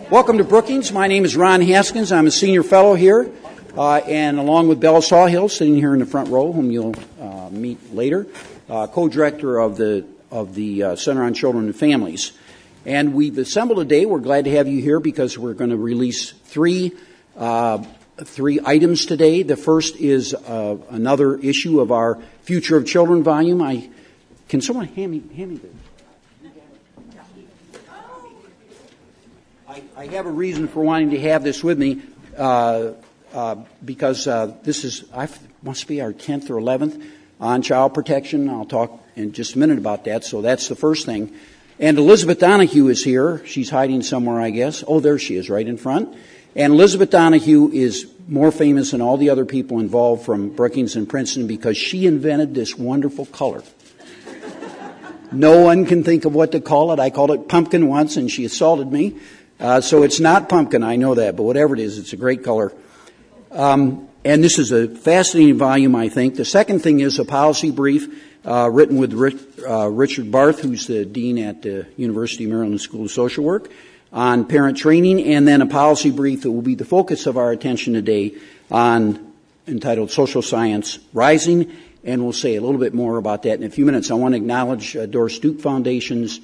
Welcome to Brookings. My name is Ron Haskins. I'm a senior fellow here, and along with Bella Sawhill, sitting here in the front row, whom you'll meet later, co-director of the Center on Children and Families. And we've assembled today. We're glad to have you here because we're going to release three items today. The first is another issue of our Future of Children volume. Can someone hand me this? I have a reason for wanting to have this with me because this must be our 10th or 11th on child protection. I'll talk in just a minute about that. So that's the first thing. And Elizabeth Donahue is here. She's hiding somewhere, I guess. Oh, there she is, right in front. And Elizabeth Donahue is more famous than all the other people involved from Brookings and Princeton because she invented this wonderful color. No one can think of what to call it. I called it pumpkin once, and she assaulted me. So it's not pumpkin, I know that, but whatever it is, it's a great color. And this is a fascinating volume, I think. The second thing is a policy brief written with Richard Barth, who's the dean at the University of Maryland School of Social Work, on parent training, and then a policy brief that will be the focus of our attention today entitled Social Science Rising, and we'll say a little bit more about that in a few minutes. I want to acknowledge Doris Duke Foundation's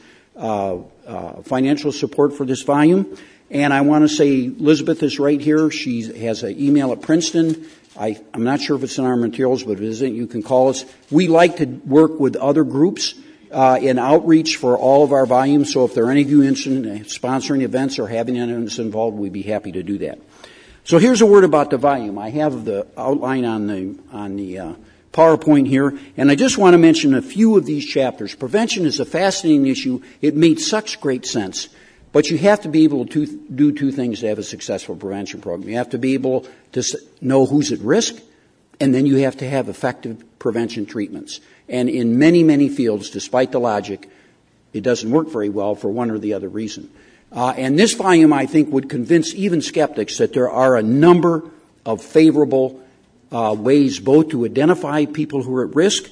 financial support for this volume. And I want to say Elizabeth is right here. She has an email at Princeton. I'm not sure if it's in our materials, but if it isn't, you can call us. We like to work with other groups in outreach for all of our volumes. So if there are any of you interested in sponsoring events or having anyone involved, we'd be happy to do that. So here's a word about the volume. I have the outline on the PowerPoint here, and I just want to mention a few of these chapters. Prevention is a fascinating issue. It made such great sense. But you have to be able to do two things to have a successful prevention program. You have to be able to know who's at risk, and then you have to have effective prevention treatments. And in many, many fields, despite the logic, it doesn't work very well for one or the other reason. And this volume, I think, would convince even skeptics that there are a number of favorable ways both to identify people who are at risk,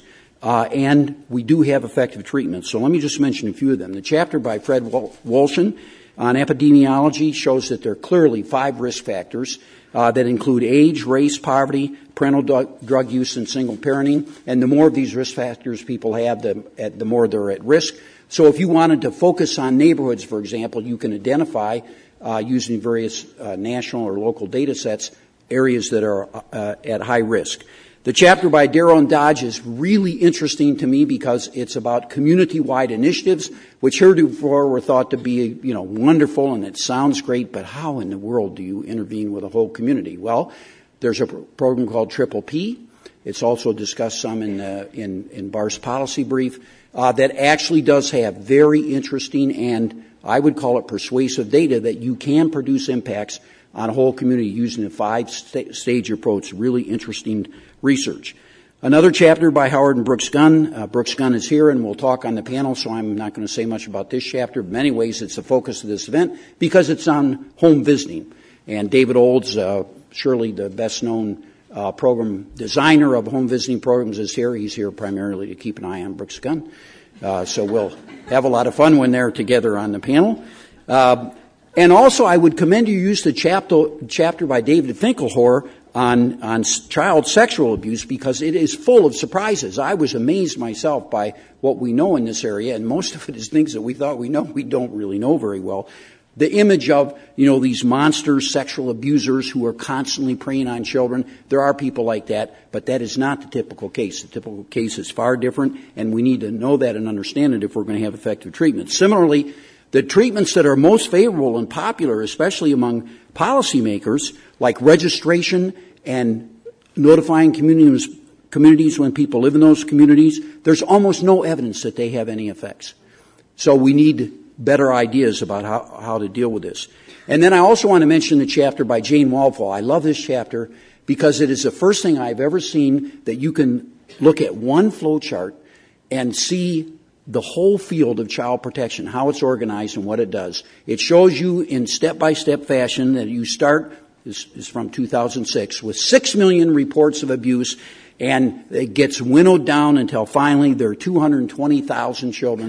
and we do have effective treatments. So let me just mention a few of them. The chapter by Fred Wolshin on epidemiology shows that there are clearly 5 risk factors that include age, race, poverty, parental drug use, and single parenting. And the more of these risk factors people have, the more they're at risk. So if you wanted to focus on neighborhoods, for example, you can identify using various national or local data sets areas that are at high risk. The chapter by Darrow and Dodge is really interesting to me because it's about community-wide initiatives, which heretofore were thought to be, wonderful and it sounds great, but how in the world do you intervene with a whole community? Well, there's a program called Triple P. It's also discussed some in Barth's policy brief that actually does have very interesting and I would call it persuasive data that you can produce impacts on a whole community using a 5-stage approach. Really interesting research. Another chapter by Howard and Brooks Gunn. Brooks Gunn is here and we'll talk on the panel, so I'm not going to say much about this chapter. In many ways, it's the focus of this event because it's on home visiting. And David Olds, surely the best-known program designer of home visiting programs, is here. He's here primarily to keep an eye on Brooks Gunn. So we'll have a lot of fun when they're together on the panel. And also, I would commend you use the chapter by David Finkelhor on child sexual abuse because it is full of surprises. I was amazed myself by what we know in this area, and most of it is things that we thought we know we don't really know very well. The image of, these monster sexual abusers who are constantly preying on children, there are people like that, but that is not the typical case. The typical case is far different, and we need to know that and understand it if we're going to have effective treatment. Similarly, the treatments that are most favorable and popular, especially among policymakers, like registration and notifying communities when people live in those communities, there's almost no evidence that they have any effects. So we need better ideas about how to deal with this. And then I also want to mention the chapter by Jane Walpole. I love this chapter because it is the first thing I've ever seen that you can look at one flow chart and see the whole field of child protection, how it's organized and what it does. It shows you in step-by-step fashion that you start, this is from 2006, with 6 million reports of abuse, and it gets winnowed down until finally there are 220,000 children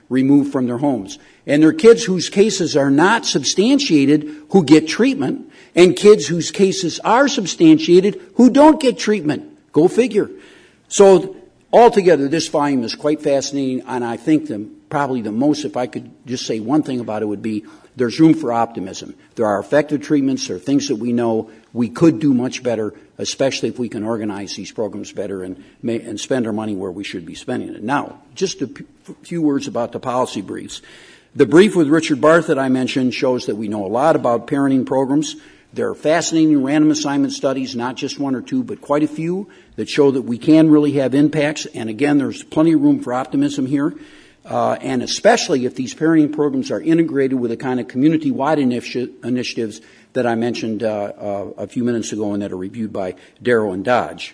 removed from their homes. And there are kids whose cases are not substantiated who get treatment, and kids whose cases are substantiated who don't get treatment. Go figure. So altogether, this volume is quite fascinating, and I think probably the most, if I could just say one thing about it, would be there's room for optimism. There are effective treatments. There are things that we know we could do much better, especially if we can organize these programs better and spend our money where we should be spending it. Now, just a few words about the policy briefs. The brief with Richard Barth that I mentioned shows that we know a lot about parenting programs. There are fascinating random assignment studies, not just one or two, but quite a few that show that we can really have impacts. And again, there's plenty of room for optimism here. And especially if these parenting programs are integrated with the kind of community-wide initiatives that I mentioned a few minutes ago and that are reviewed by Darrow and Dodge.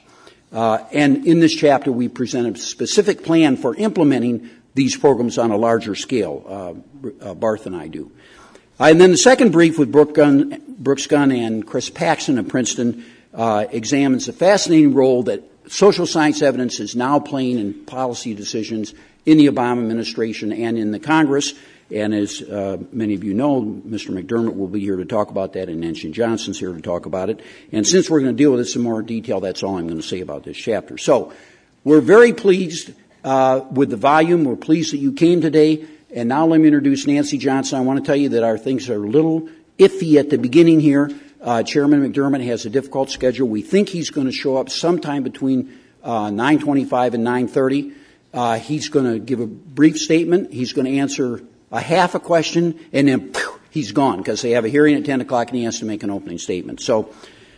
And in this chapter, we present a specific plan for implementing these programs on a larger scale. Barth and I do. And then the second brief with Brooks Gunn and Chris Paxson of Princeton examines the fascinating role that social science evidence is now playing in policy decisions in the Obama administration and in the Congress. And as many of you know, Mr. McDermott will be here to talk about that, and Nancy Johnson's here to talk about it. And since we're going to deal with this in more detail, that's all I'm going to say about this chapter. So we're very pleased with the volume. We're pleased that you came today. And now let me introduce Nancy Johnson. I want to tell you that our things are a little iffy at the beginning here. Chairman McDermott has a difficult schedule. We think he's going to show up sometime between 9:25 and 9:30. He's going to give a brief statement. He's going to answer a half a question, and then he's gone because they have a hearing at 10 o'clock and he has to make an opening statement. So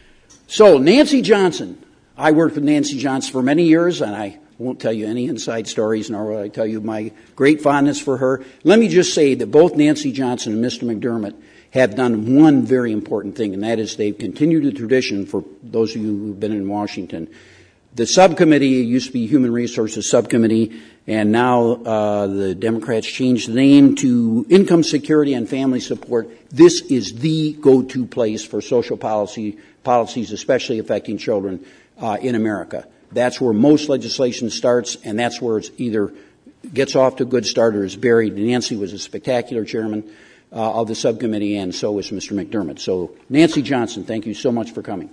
Nancy Johnson. I worked with Nancy Johnson for many years, and I won't tell you any inside stories, nor will I tell you my great fondness for her. Let me just say that both Nancy Johnson and Mr. McDermott have done one very important thing, and that is they've continued the tradition for those of you who've been in Washington. The subcommittee used to be Human Resources Subcommittee, and now the Democrats changed the name to Income Security and Family Support. This is the go-to place for social policies, especially affecting children in America. That's where most legislation starts, and that's where it's either gets off to a good start or is buried. Nancy was a spectacular chairman of the subcommittee, and so was Mr. McDermott. So, Nancy Johnson, thank you so much for coming.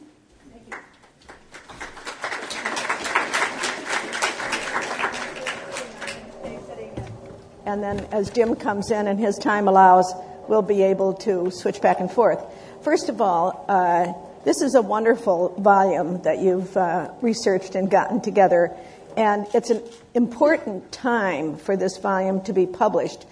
And then as Jim comes in and his time allows, we'll be able to switch back and forth. First of all, this is a wonderful volume that you've researched and gotten together, and it's an important time for this volume to be published.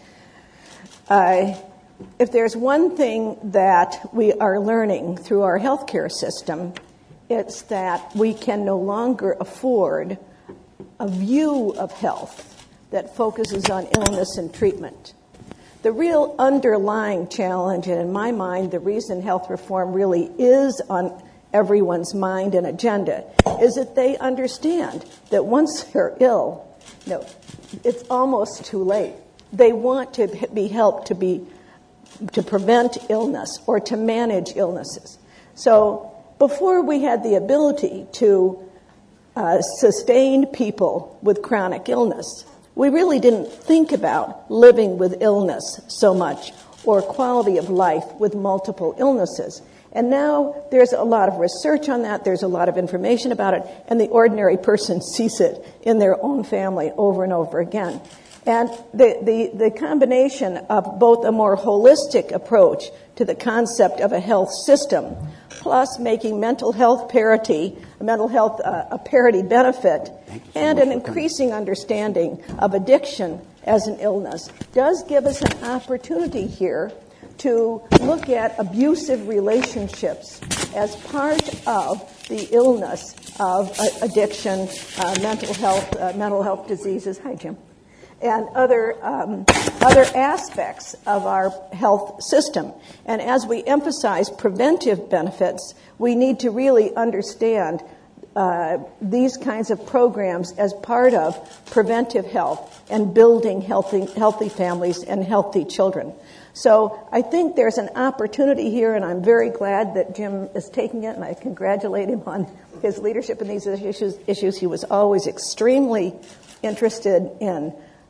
If there's one thing that we are learning through our healthcare system, it's that we can no longer afford a view of health that focuses on illness and treatment. The real underlying challenge, and in my mind, the reason health reform really is on everyone's mind and agenda, is that they understand that once they're ill, it's almost too late. They want to be helped to prevent illness or to manage illnesses. So before we had the ability to sustain people with chronic illness, we really didn't think about living with illness so much or quality of life with multiple illnesses. And now there's a lot of research on that, there's a lot of information about it, and the ordinary person sees it in their own family over and over again. And the combination of both a more holistic approach to the concept of a health system, plus making mental health parity a parity benefit, and an increasing understanding of addiction as an illness, does give us an opportunity here to look at abusive relationships as part of the illness of addiction, mental health diseases. Hi, Jim. And other aspects of our health system. And as we emphasize preventive benefits, we need to really understand these kinds of programs as part of preventive health and building healthy families and healthy children. So I think there's an opportunity here, and I'm very glad that Jim is taking it, and I congratulate him on his leadership in these issues. He was always extremely interested in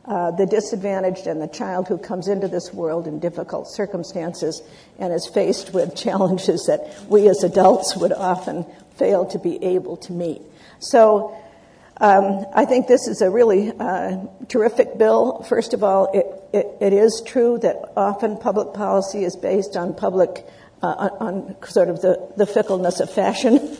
the disadvantaged and the child who comes into this world in difficult circumstances and is faced with challenges that we as adults would often fail to be able to meet. So I think this is a really terrific bill. First of all, it is true that often public policy is based on on sort of the fickleness of fashion.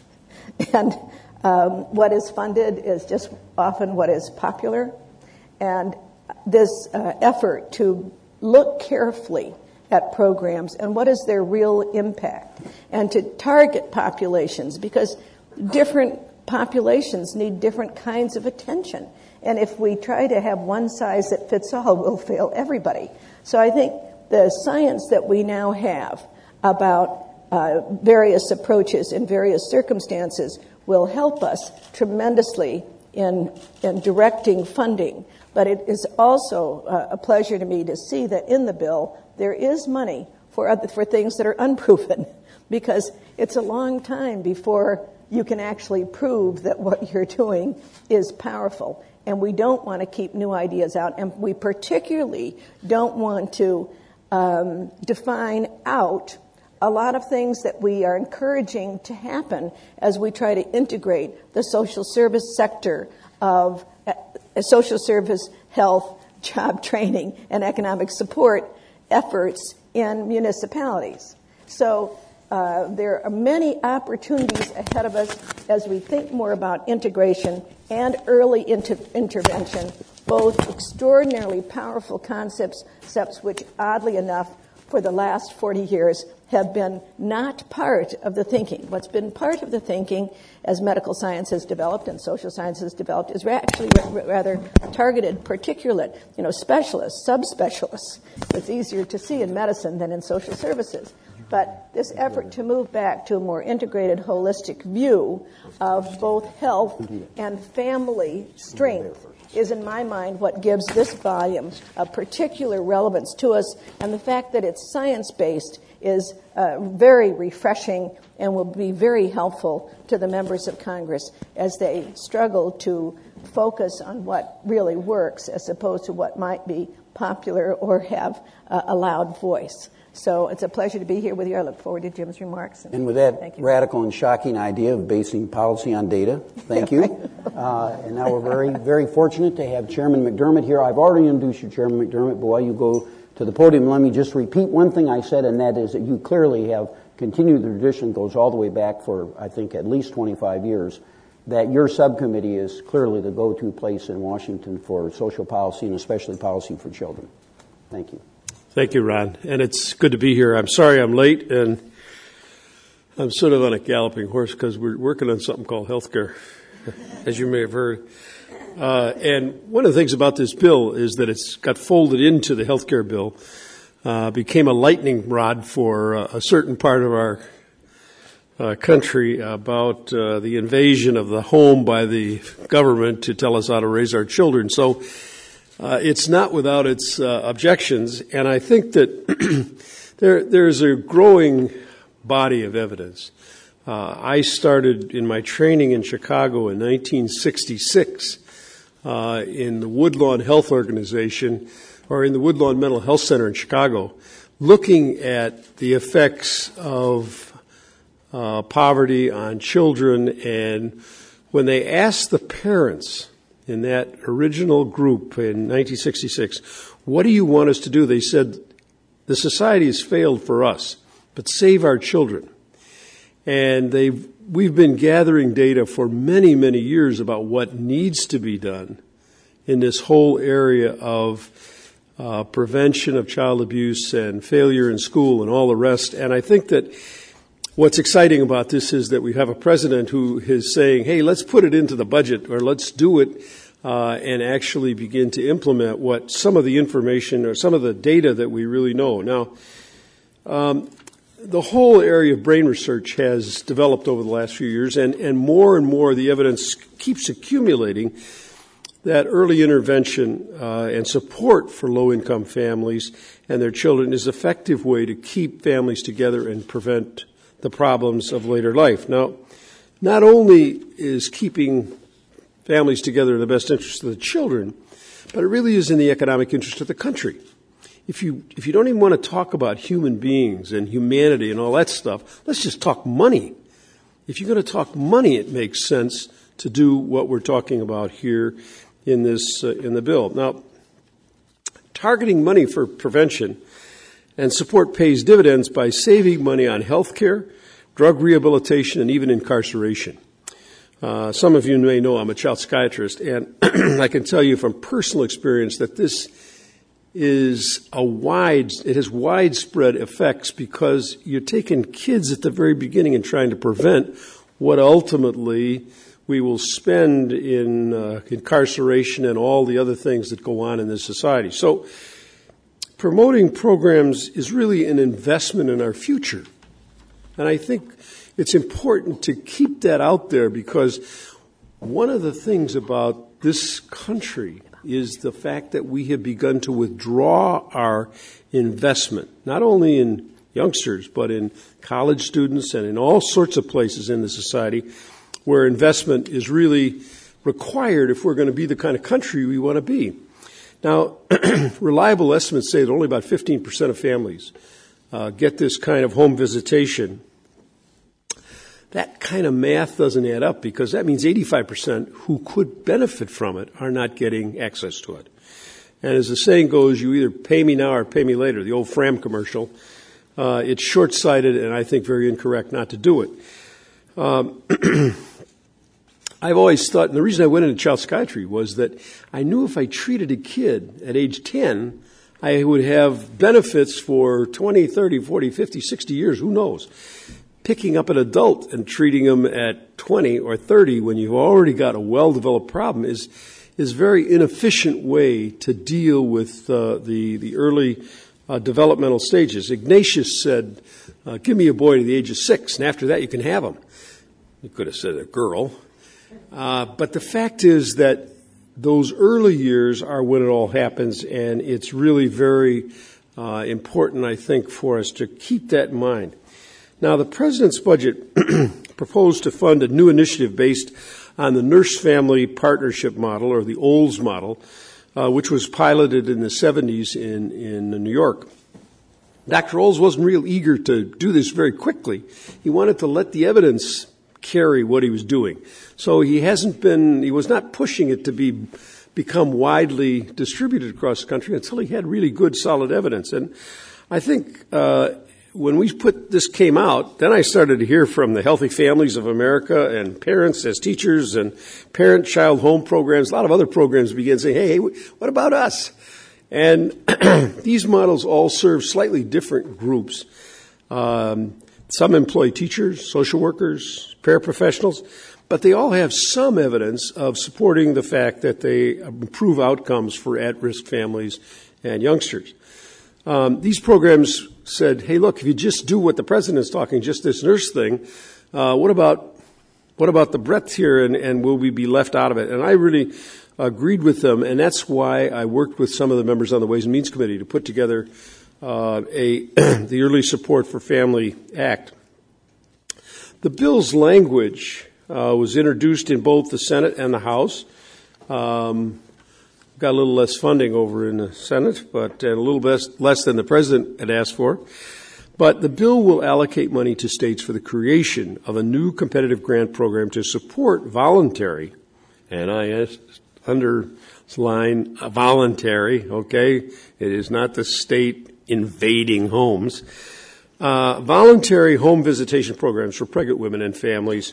And what is funded is just often what is popular. And this effort to look carefully at programs and what is their real impact, and to target populations, because different populations need different kinds of attention. And if we try to have one size that fits all, we'll fail everybody. So I think the science that we now have about various approaches in various circumstances will help us tremendously in directing funding. But it is also a pleasure to me to see that in the bill there is money for things that are unproven, because it's a long time before you can actually prove that what you're doing is powerful. And we don't want to keep new ideas out, and we particularly don't want to define out a lot of things that we are encouraging to happen as we try to integrate the social service sector of social service, health, job training, and economic support efforts in municipalities. So there are many opportunities ahead of us as we think more about integration and early intervention, both extraordinarily powerful concepts which, oddly enough, for the last 40 years have been not part of the thinking. What's been part of the thinking as medical science has developed and social science has developed is actually rather targeted particulate, specialists, subspecialists. It's easier to see in medicine than in social services. But this effort to move back to a more integrated, holistic view of both health and family strength is, in my mind, what gives this volume a particular relevance to us. And the fact that it's science-based is very refreshing and will be very helpful to the members of Congress as they struggle to focus on what really works as opposed to what might be popular or have a loud voice. So it's a pleasure to be here with you. I look forward to Jim's remarks. And with that radical and shocking idea of basing policy on data, thank you. And now we're very, very fortunate to have Chairman McDermott here. I've already introduced you, Chairman McDermott, but while you go to the podium, let me just repeat one thing I said, and that is that you clearly have continued the tradition, goes all the way back for, I think, at least 25 years, that your subcommittee is clearly the go-to place in Washington for social policy and especially policy for children. Thank you. Thank you, Ron. And it's good to be here. I'm sorry I'm late, and I'm sort of on a galloping horse because we're working on something called healthcare, as you may have heard. And one of the things about this bill is that it's got folded into the healthcare bill, became a lightning rod for a certain part of our country about the invasion of the home by the government to tell us how to raise our children. So it's not without its objections, and I think that there's a growing body of evidence. I started in my training in Chicago in 1966 in the Woodlawn Health Organization, or in the Woodlawn Mental Health Center in Chicago, looking at the effects of poverty on children. And when they asked the parents in that original group in 1966, what do you want us to do? They said, the society has failed for us, but save our children. And we've been gathering data for many, many years about what needs to be done in this whole area of prevention of child abuse and failure in school and all the rest. And I think that what's exciting about this is that we have a president who is saying, hey, let's put it into the budget, or let's do it and actually begin to implement what some of the information or some of the data that we really know. Now, the whole area of brain research has developed over the last few years, and more the evidence keeps accumulating that early intervention and support for low-income families and their children is an effective way to keep families together and prevent the problems of later life. Now, not only is keeping families together in the best interest of the children, but it really is in the economic interest of the country. If you don't even want to talk about human beings and humanity and all that stuff, let's just talk money. If you're going to talk money, it makes sense to do what we're talking about here in this in the bill. Now, targeting money for prevention and support pays dividends by saving money on health care, drug rehabilitation, and even incarceration. Some of you may know I'm a child psychiatrist, and I can tell you from personal experience that this is it has widespread effects because you're taking kids at the very beginning and trying to prevent what ultimately we will spend in incarceration and all the other things that go on in this society. So promoting programs is really an investment in our future. And I think it's important to keep that out there because one of the things about this country is the fact that we have begun to withdraw our investment, not only in youngsters, but in college students and in all sorts of places in the society where investment is really required if we're going to be the kind of country we want to be. Now, reliable estimates say that only about 15% of families get this kind of home visitation. That kind of math doesn't add up because that means 85% who could benefit from it are not getting access to it. And as the saying goes, you either pay me now or pay me later, the old Fram commercial. It's short-sighted and I think very incorrect not to do it. I've always thought, and the reason I went into child psychiatry was that I knew if I treated a kid at age 10, I would have benefits for 20, 30, 40, 50, 60 years, who knows. Picking up an adult and treating them at 20 or 30 when you've already got a well-developed problem is a very inefficient way to deal with the early developmental stages. Ignatius said, give me a boy to the age of 6, and after that you can have him. You could have said a girl. But the fact is that those early years are when it all happens, and it's really very important, I think, for us to keep that in mind. Now, the President's budget proposed to fund a new initiative based on the Nurse-Family Partnership model, or the OLS model, which was piloted in the 70s in New York. Dr. Olds wasn't real eager to do this very quickly. He wanted to let the evidence carry what he was doing. So he was not pushing it to become widely distributed across the country until he had really good, solid evidence. And I think when this came out, then I started to hear from the Healthy Families of America and parents as teachers and parent-child home programs. A lot of other programs began saying, hey, what about us? And these models all serve slightly different groups. Some employ teachers, social workers, paraprofessionals, but they all have some evidence of supporting the fact that they improve outcomes for at-risk families and youngsters. These programs said, hey, look, if you just do what the President's talking, just this nurse thing, what about the breadth here, and will we be left out of it? And I really agreed with them, and that's why I worked with some of the members on the Ways and Means Committee to put together the Early Support for Family Act. The bill's language was introduced in both the Senate and the House. Got a little less funding over in the Senate, but a little less than the President had asked for. But the bill will allocate money to states for the creation of a new competitive grant program to support voluntary, and I underline voluntary, okay? It is not the state invading homes. Voluntary home visitation programs for pregnant women and families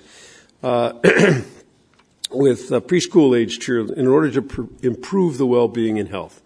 with preschool-age children in order to improve the well-being and health.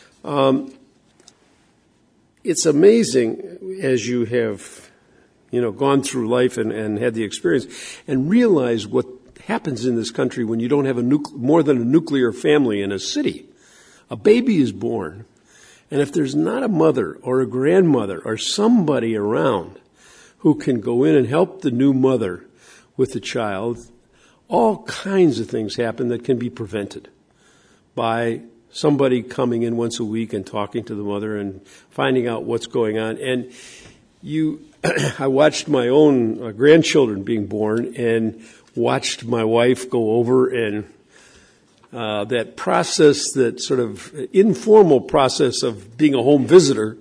It's amazing as you have, gone through life and had the experience and realize what happens in this country when you don't have more than a nuclear family in a city. A baby is born, and if there's not a mother or a grandmother or somebody around who can go in and help the new mother with the child, all kinds of things happen that can be prevented by somebody coming in once a week and talking to the mother and finding out what's going on. And I watched my own grandchildren being born and watched my wife go over and that process, that sort of informal process of being a home visitor,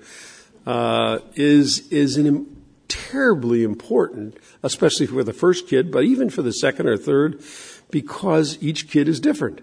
is terribly important, especially for the first kid, but even for the second or third, because each kid is different.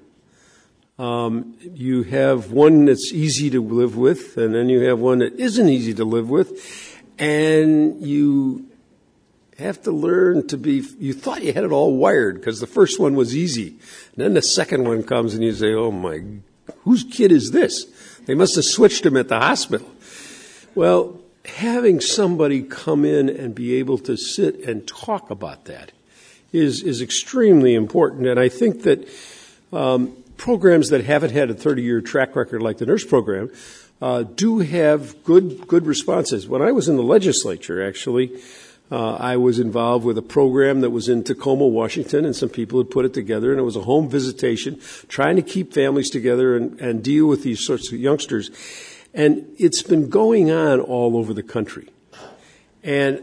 You have one that's easy to live with, and then you have one that isn't easy to live with, and you have to learn to be, you thought you had it all wired because the first one was easy. And then the second one comes and you say, oh my, whose kid is this? They must have switched him at the hospital. Well, having somebody come in and be able to sit and talk about that is extremely important. And I think that programs that haven't had a 30-year track record like the nurse program do have good responses. When I was in the legislature, actually, I was involved with a program that was in Tacoma, Washington, and some people had put it together, and it was a home visitation, trying to keep families together and deal with these sorts of youngsters. And it's been going on all over the country. And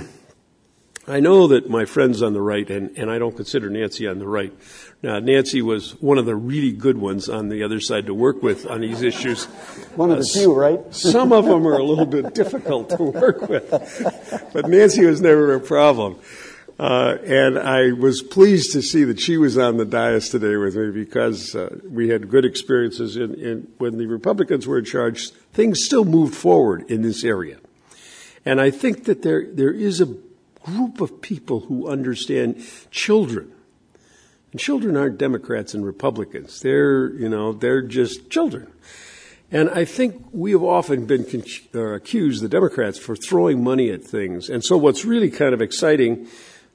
I know that my friends on the right, and I don't consider Nancy on the right. Now, Nancy was one of the really good ones on the other side to work with on these issues. One of the few, right? Some of them are a little bit difficult to work with. But Nancy was never a problem. And I was pleased to see that she was on the dais today with me because we had good experiences when the Republicans were in charge. Things still moved forward in this area. And I think that there is a group of people who understand children. And children aren't Democrats and Republicans. They're just children. And I think we have often been accused, the Democrats, for throwing money at things. And so what's really kind of exciting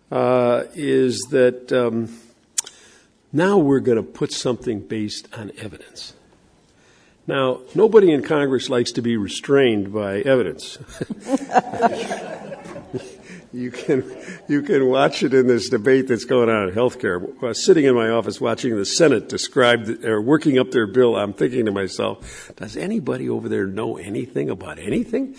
is that now we're going to put something based on evidence. Now, nobody in Congress likes to be restrained by evidence. You can watch it in this debate that's going on in healthcare. Sitting in my office watching the Senate working up their bill, I'm thinking to myself, does anybody over there know anything about anything?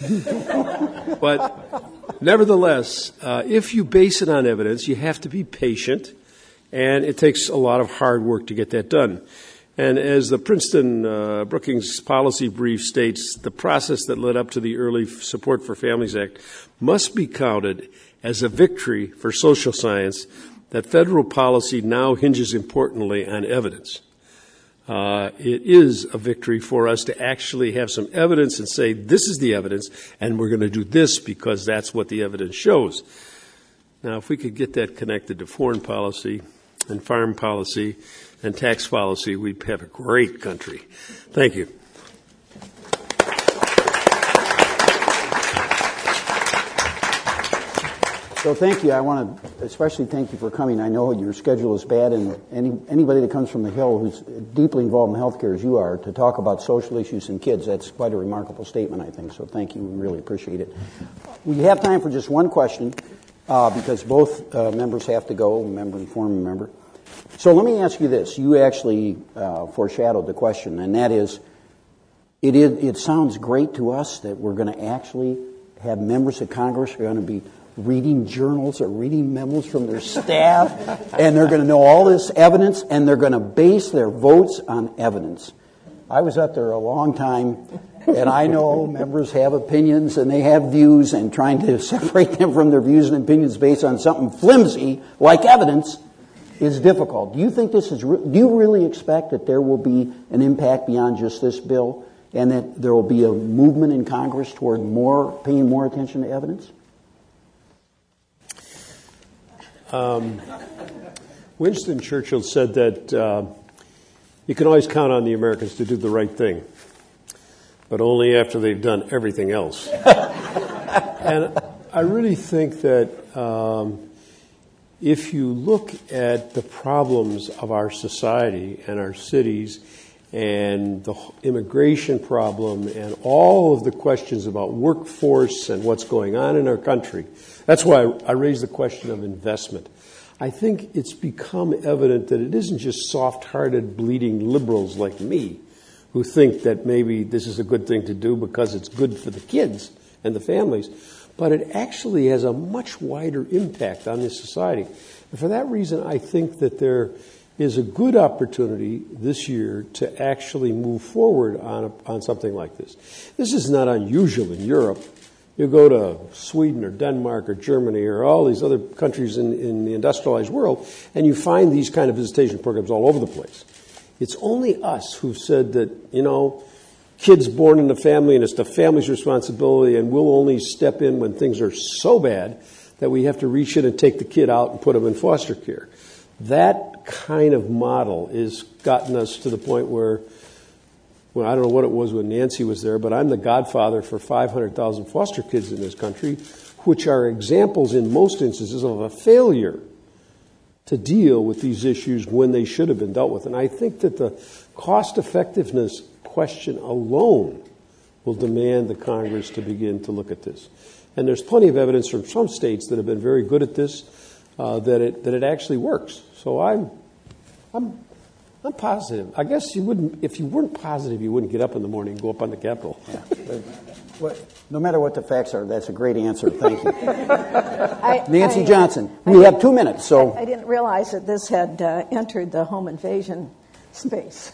But nevertheless, if you base it on evidence, you have to be patient, and it takes a lot of hard work to get that done. And as the Princeton Brookings policy brief states, the process that led up to the Early Support for Families Act must be counted as a victory for social science that federal policy now hinges importantly on evidence. It is a victory for us to actually have some evidence and say, this is the evidence, and we're going to do this because that's what the evidence shows. Now, if we could get that connected to foreign policy and farm policy and tax policy, we'd have a great country. Thank you. So thank you. I want to especially thank you for coming. I know your schedule is bad, and anybody that comes from the Hill who's deeply involved in healthcare as you are, to talk about social issues in kids, that's quite a remarkable statement, I think. So thank you. We really appreciate it. We have time for just one question because both members have to go, member and former member. So let me ask you this. You actually foreshadowed the question, and that is, it sounds great to us that we're going to actually have members of Congress who are going to be reading journals or reading memos from their staff, and they're going to know all this evidence, and they're going to base their votes on evidence. I was up there a long time, and I know members have opinions and they have views, and trying to separate them from their views and opinions based on something flimsy like evidence is difficult. Do you think this is? Do you really expect that there will be an impact beyond just this bill, and that there will be a movement in Congress toward paying more attention to evidence? Winston Churchill said that you can always count on the Americans to do the right thing, but only after they've done everything else. And I really think that if you look at the problems of our society and our cities and the immigration problem and all of the questions about workforce and what's going on in our country, that's why I raised the question of investment. I think it's become evident that it isn't just soft-hearted, bleeding liberals like me who think that maybe this is a good thing to do because it's good for the kids and the families, but it actually has a much wider impact on this society. And for that reason, I think that there is a good opportunity this year to actually move forward on something like this. This is not unusual in Europe. You go to Sweden or Denmark or Germany or all these other countries in the industrialized world, and you find these kind of visitation programs all over the place. It's only us who've said that, kids born in the family and it's the family's responsibility, and we'll only step in when things are so bad that we have to reach in and take the kid out and put them in foster care. That kind of model has gotten us to the point where, well, I don't know what it was when Nancy was there, but I'm the godfather for 500,000 foster kids in this country, which are examples in most instances of a failure to deal with these issues when they should have been dealt with. And I think that the cost effectiveness question alone will demand the Congress to begin to look at this. And there's plenty of evidence from some states that have been very good at this, that it actually works. So I'm positive. I guess if you weren't positive, you wouldn't get up in the morning and go up on the Capitol. Yeah. No matter what the facts are, that's a great answer. Thank you. Nancy Johnson, we have 2 minutes. So I didn't realize that this had entered the home invasion space.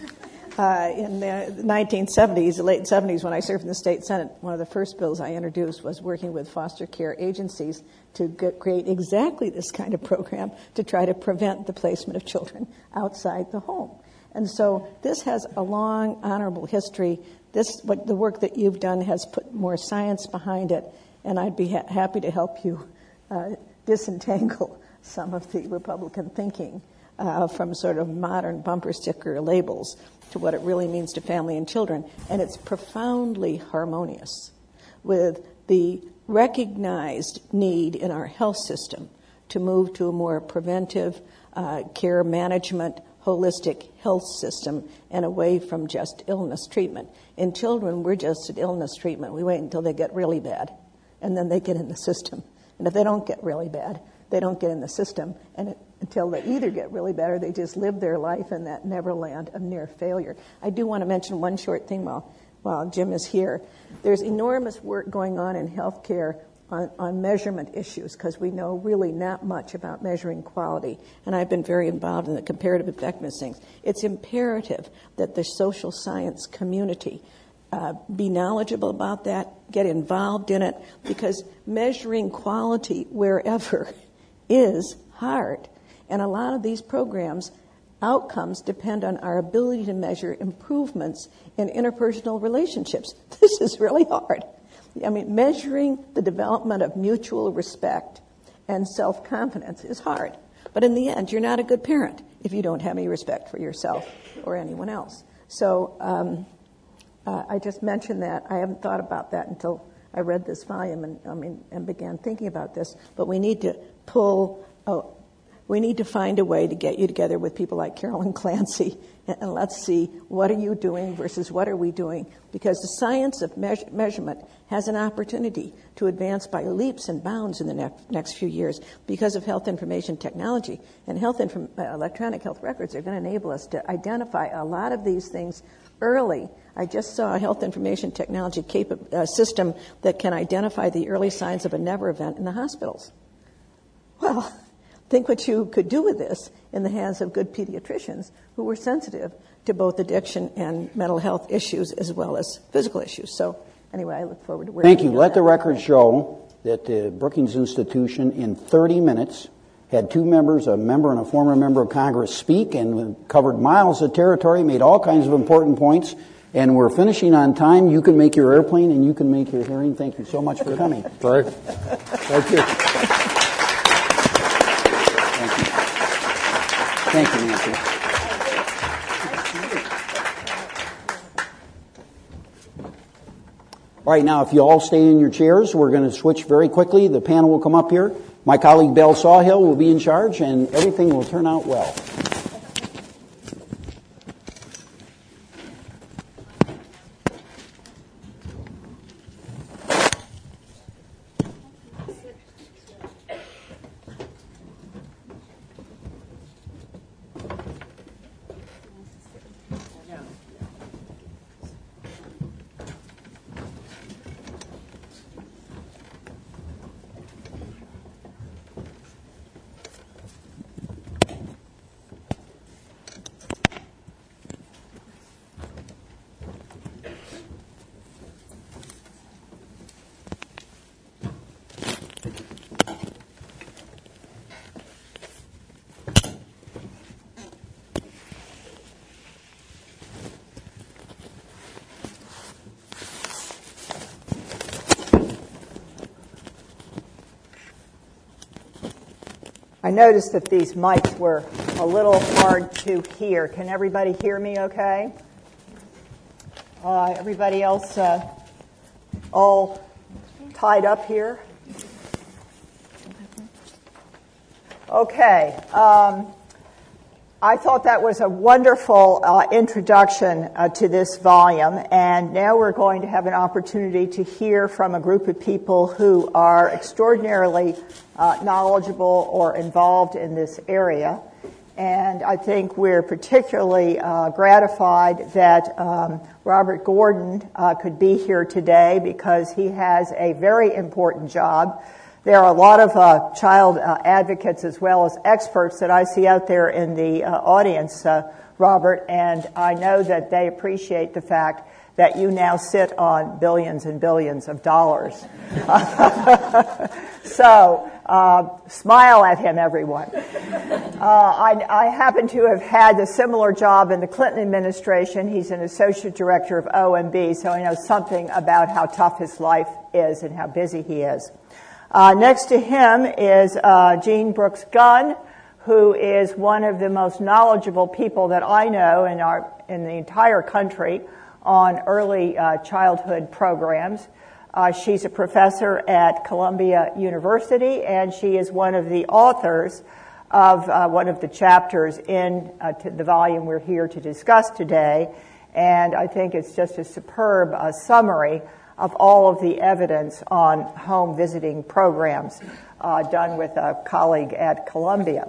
In the 1970s, the late 70s, when I served in the state Senate, one of the first bills I introduced was working with foster care agencies to create exactly this kind of program to try to prevent the placement of children outside the home. And so this has a long, honorable history. The work that you've done has put more science behind it, and I'd be happy to help you disentangle some of the Republican thinking from sort of modern bumper sticker labels to what it really means to family and children. And it's profoundly harmonious with the recognized need in our health system to move to a more preventive care management, holistic health system and away from just illness treatment. In children, we're just at illness treatment. We wait until they get really bad, and then they get in the system. And if they don't get really bad, they don't get in the system until they either get really bad or they just live their life in that neverland of near failure. I do want to mention one short thing while Jim is here. There's enormous work going on in healthcare on measurement issues because we know really not much about measuring quality. And I've been very involved in the comparative effectiveness things. It's imperative that the social science community be knowledgeable about that, get involved in it, because measuring quality wherever is hard. And a lot of these programs, outcomes depend on our ability to measure improvements in interpersonal relationships. This is really hard. I mean, measuring the development of mutual respect and self-confidence is hard. But in the end, you're not a good parent if you don't have any respect for yourself or anyone else. So I just mentioned that. I haven't thought about that until I read this volume and began thinking about this. But we need to find a way to get you together with people like Carolyn Clancy, and let's see what are you doing versus what are we doing, because the science of measurement has an opportunity to advance by leaps and bounds in the next few years because of health information technology. And electronic health records are going to enable us to identify a lot of these things early. I just saw a health information technology system that can identify the early signs of a never event in the hospitals. Well, think what you could do with this in the hands of good pediatricians who were sensitive to both addiction and mental health issues as well as physical issues. So anyway, I look forward to working. Thank you. Let the record show that the Brookings Institution in 30 minutes had two members, a member and a former member of Congress, speak and covered miles of territory, made all kinds of important points, and we're finishing on time. You can make your airplane and you can make your hearing. Thank you so much for coming. Sorry. Thank you. Thank you, Nancy. All right, now if you all stay in your chairs, we're going to switch very quickly. The panel will come up here. My colleague Belle Sawhill will be in charge, and everything will turn out well. I noticed that these mics were a little hard to hear. Can everybody hear me okay? Everybody else all tied up here? Okay. I thought that was a wonderful introduction to this volume, and now we're going to have an opportunity to hear from a group of people who are extraordinarily knowledgeable or involved in this area. And I think we're particularly gratified that Robert Gordon could be here today because he has a very important job. There are a lot of child advocates as well as experts that I see out there in the audience, Robert, and I know that they appreciate the fact that you now sit on billions and billions of dollars. So, smile at him, everyone. I happen to have had a similar job in the Clinton administration. He's an associate director of OMB, so I know something about how tough his life is and how busy he is. Next to him is Jean Brooks Gunn, who is one of the most knowledgeable people that I know in the entire country on early childhood programs. She's a professor at Columbia University, and she is one of the authors of one of the chapters in the volume we're here to discuss today. And I think it's just a superb summary of all of the evidence on home visiting programs done with a colleague at Columbia.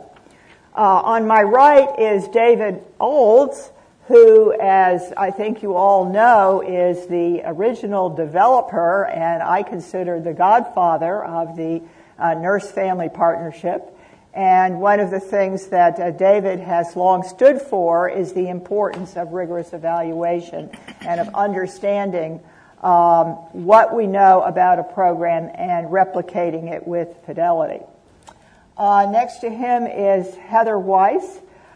On my right is David Olds, who, as I think you all know, is the original developer and I consider the godfather of the Nurse-Family Partnership. And one of the things that David has long stood for is the importance of rigorous evaluation and of understanding what we know about a program and replicating it with fidelity. Next to him is Heather Weiss,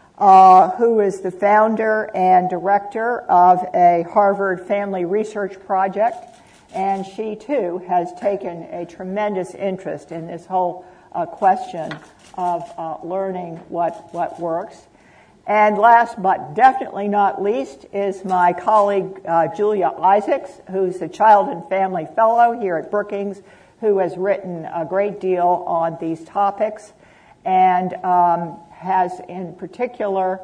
who is the founder and director of a Harvard Family Research Project, and she too has taken a tremendous interest in this whole question of learning what works. And last but definitely not least is my colleague Julia Isaacs, who's the Child and Family Fellow here at Brookings, who has written a great deal on these topics and has in particular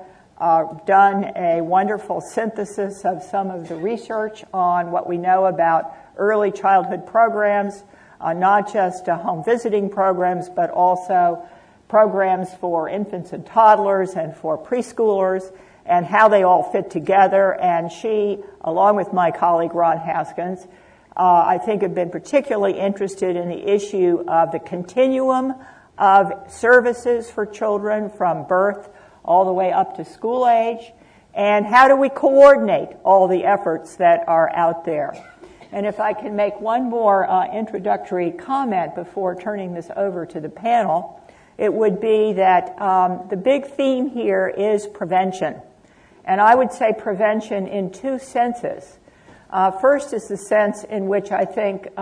done a wonderful synthesis of some of the research on what we know about early childhood programs, not just home visiting programs, but also programs for infants and toddlers and for preschoolers and how they all fit together. And she, along with my colleague Ron Haskins, I think have been particularly interested in the issue of the continuum of services for children from birth all the way up to school age, and how do we coordinate all the efforts that are out there. And if I can make one more introductory comment before turning this over to the panel, it would be that the big theme here is prevention. And I would say prevention in two senses. First is the sense in which I think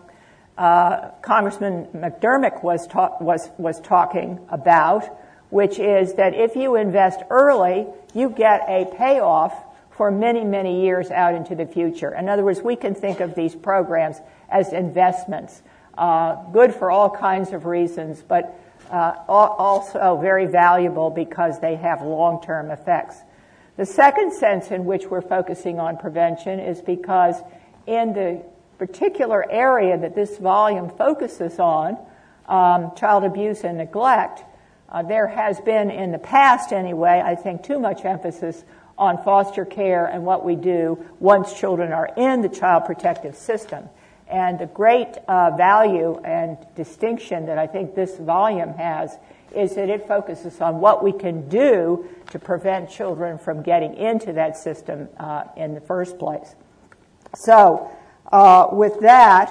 Congressman McDermott was talking about, which is that if you invest early, you get a payoff for many, many years out into the future. In other words, we can think of these programs as investments, good for all kinds of reasons, but also very valuable because they have long-term effects. The second sense in which we're focusing on prevention is because in the particular area that this volume focuses on, child abuse and neglect, there has been in the past anyway, I think, too much emphasis on foster care and what we do once children are in the child protective system. And the great value and distinction that I think this volume has is that it focuses on what we can do to prevent children from getting into that system in the first place. So with that,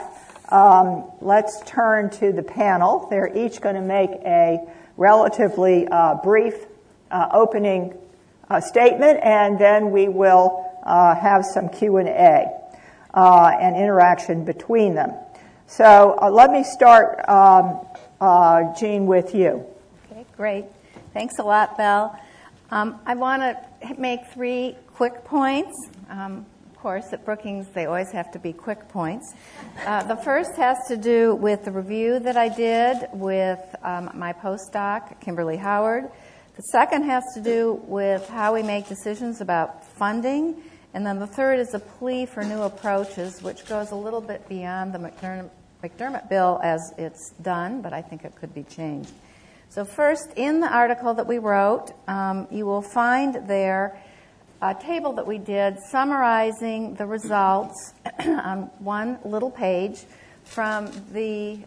Let's turn to the panel. They're each going to make a relatively brief opening statement, and then we will have some Q&A and interaction between them. So let me start, Jean, with you. Okay, great. Thanks a lot, Belle. I want to make 3 quick points. Of course, at Brookings, they always have to be quick points. The first has to do with the review that I did with my postdoc, Kimberly Howard. The second has to do with how we make decisions about funding. And then the third is a plea for new approaches, which goes a little bit beyond the McDermott bill as it's done, but I think it could be changed. So first, in the article that we wrote, you will find there a table that we did summarizing the results on one little page from the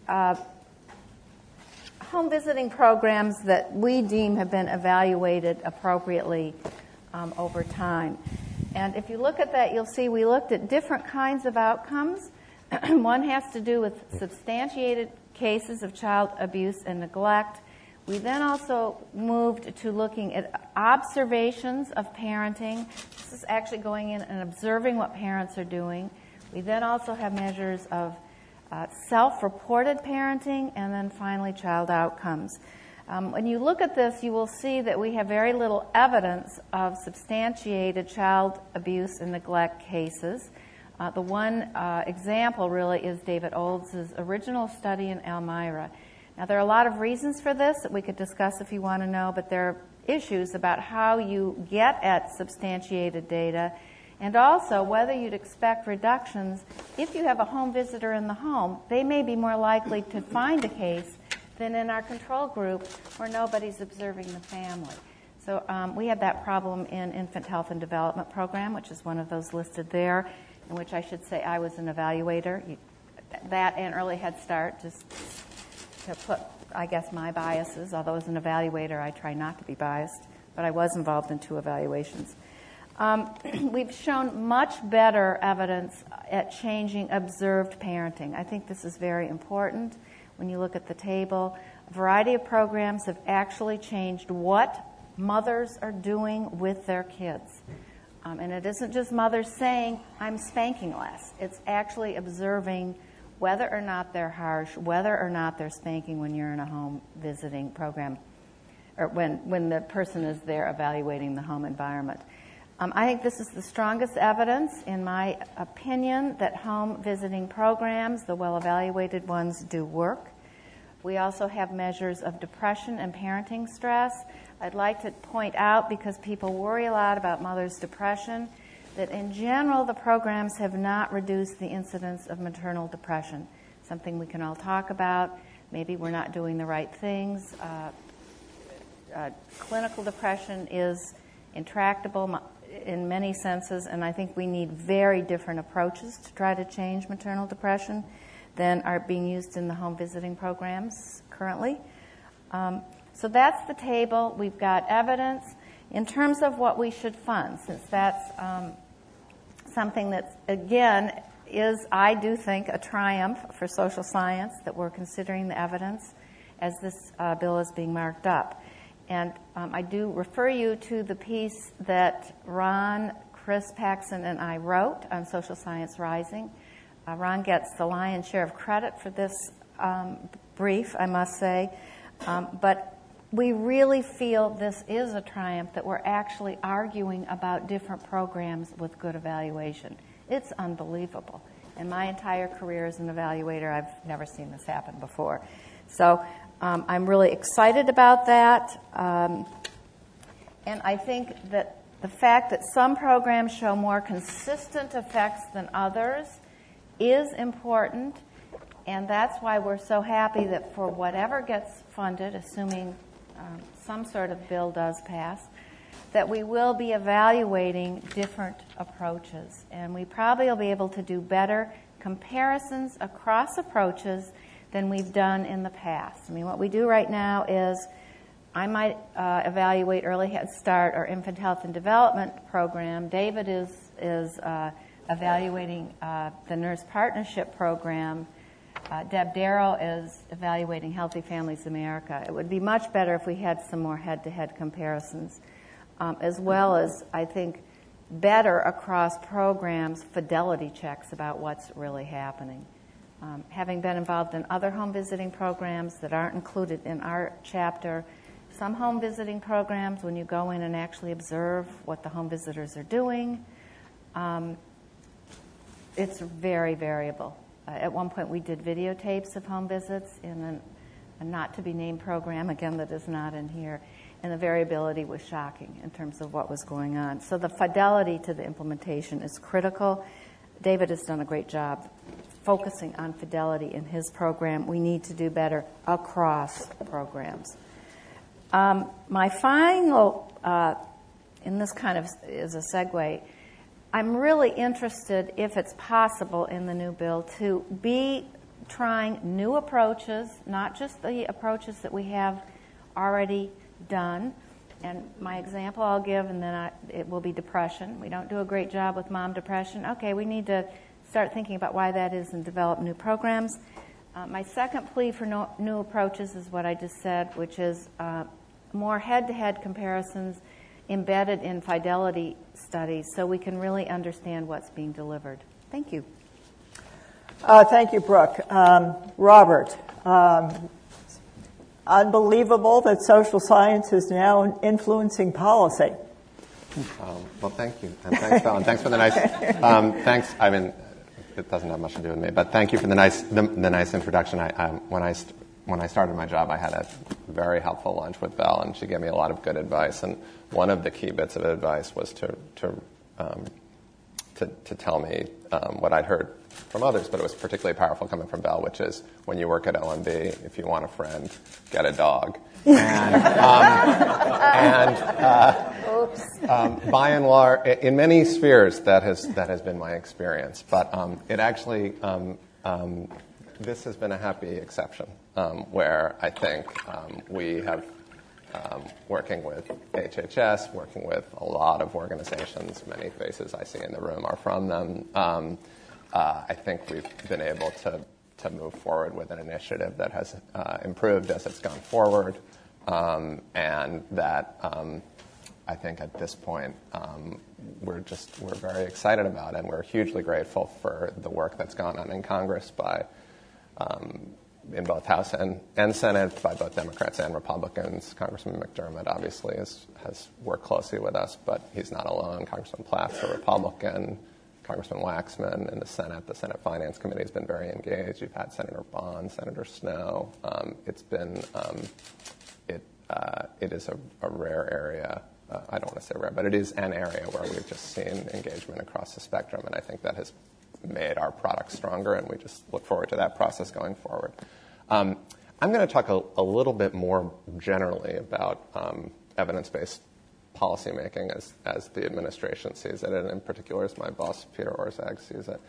home visiting programs that we deem have been evaluated appropriately over time. And if you look at that, you'll see we looked at different kinds of outcomes. One has to do with substantiated cases of child abuse and neglect. We then also moved to looking at observations of parenting. This is actually going in and observing what parents are doing. We then also have measures of self-reported parenting, and then finally child outcomes. When you look at this, you will see that we have very little evidence of substantiated child abuse and neglect cases. The one example really is David Olds' original study in Elmira. Now, there are a lot of reasons for this that we could discuss if you want to know, but there are issues about how you get at substantiated data, and also whether you'd expect reductions. If you have a home visitor in the home, they may be more likely to find a case than in our control group where nobody's observing the family. So we had that problem in Infant Health and Development Program, which is one of those listed there, in which I should say I was an evaluator. That and Early Head Start, just to put, I guess, my biases. Although as an evaluator, I try not to be biased, but I was involved in 2 evaluations. We've shown much better evidence at changing observed parenting. I think this is very important. When you look at the table, a variety of programs have actually changed what mothers are doing with their kids. And it isn't just mothers saying, I'm spanking less. It's actually observing whether or not they're harsh, whether or not they're spanking when you're in a home visiting program, or when the person is there evaluating the home environment. I think this is the strongest evidence, in my opinion, that home visiting programs, the well-evaluated ones, do work. We also have measures of depression and parenting stress. I'd like to point out, because people worry a lot about mothers' depression, that in general the programs have not reduced the incidence of maternal depression, something we can all talk about. Maybe we're not doing the right things. Clinical depression is intractable in many senses, and I think we need very different approaches to try to change maternal depression than are being used in the home visiting programs currently. So that's the table. We've got evidence. In terms of what we should fund, since that's something that, again, is, I do think, a triumph for social science, that we're considering the evidence as this bill is being marked up. And I do refer you to the piece that Ron, Chris Paxson, and I wrote on Social Science Rising. Ron gets the lion's share of credit for this brief, I must say. But we really feel this is a triumph, that we're actually arguing about different programs with good evaluation. It's unbelievable. In my entire career as an evaluator, I've never seen this happen before. So I'm really excited about that. And I think that the fact that some programs show more consistent effects than others is important. And that's why we're so happy that for whatever gets funded, assuming some sort of bill does pass, that we will be evaluating different approaches. And we probably will be able to do better comparisons across approaches than we've done in the past. I mean, what we do right now is I might evaluate Early Head Start or Infant Health and Development Program. David is evaluating the Nurse Partnership Program. Deb Darrow is evaluating Healthy Families America. It would be much better if we had some more head-to-head comparisons, as well as, I think, better across programs, fidelity checks about what's really happening. Having been involved in other home visiting programs that aren't included in our chapter, some home visiting programs, when you go in and actually observe what the home visitors are doing, it's very variable. At one point, we did videotapes of home visits in a not-to-be-named program, again, that is not in here, and the variability was shocking in terms of what was going on. So the fidelity to the implementation is critical. David has done a great job focusing on fidelity in his program. We need to do better across programs. My final, and this kind of is a segue, I'm really interested, if it's possible in the new bill, to be trying new approaches, not just the approaches that we have already done. And my example I'll give, and then it will be depression. We don't do a great job with mom depression. Okay, we need to start thinking about why that is and develop new programs. My second plea for new approaches is what I just said, which is more head-to-head comparisons embedded in fidelity studies so we can really understand what's being delivered. Thank you. Thank you, Brooke. Robert, unbelievable that social science is now influencing policy. Well, thank you. And thanks, Val. And thanks for the nice, thanks. I mean, it doesn't have much to do with me, but thank you for the nice introduction. When I started my job, I had a very helpful lunch with Val, and she gave me a lot of good advice. And one of the key bits of advice was to tell me what I'd heard from others, but it was particularly powerful coming from Val, which is when you work at OMB, if you want a friend, get a dog. By and large, in many spheres, that has been my experience. But it actually, this has been a happy exception, where I think we have, working with HHS, working with a lot of organizations, many faces I see in the room are from them. I think we've been able to move forward with an initiative that has improved as it's gone forward, and that I think at this point we're very excited about, and we're hugely grateful for the work that's gone on in Congress by in both House and Senate by both Democrats and Republicans. Congressman McDermott obviously has worked closely with us, but he's not alone. Congressman Platt's a Republican. Congressman Waxman in the Senate Finance Committee has been very engaged. You've had Senator Bond, Senator Snow. It's been, it is a rare area. I don't want to say rare, but it is an area where we've just seen engagement across the spectrum, and I think that has made our product stronger, and we just look forward to that process going forward. I'm going to talk a little bit more generally about evidence-based policymaking as the administration sees it, and in particular as my boss, Peter Orszag, sees it.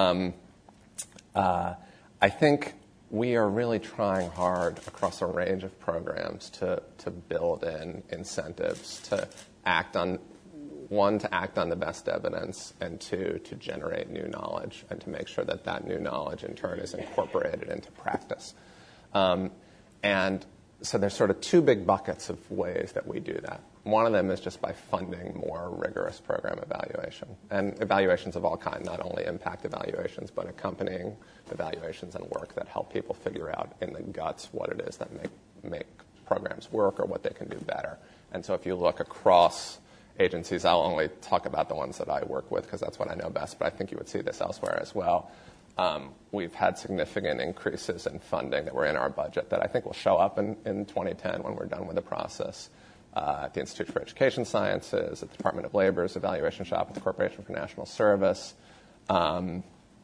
I think we are really trying hard across a range of programs to build in incentives to act on, one, to act on the best evidence, and two, to generate new knowledge and to make sure that that new knowledge in turn is incorporated into practice. And so there's sort of two big buckets of ways that we do that. One of them is just by funding more rigorous program evaluation, and evaluations of all kinds, not only impact evaluations, but accompanying evaluations and work that help people figure out in the guts what it is that make programs work or what they can do better. And so if you look across agencies, I'll only talk about the ones that I work with because that's what I know best, but I think you would see this elsewhere as well. We've had significant increases in funding that were in our budget that I think will show up in 2010 when we're done with the process. At the Institute for Education Sciences, at the Department of Labor's evaluation shop, at the Corporation for National Service. So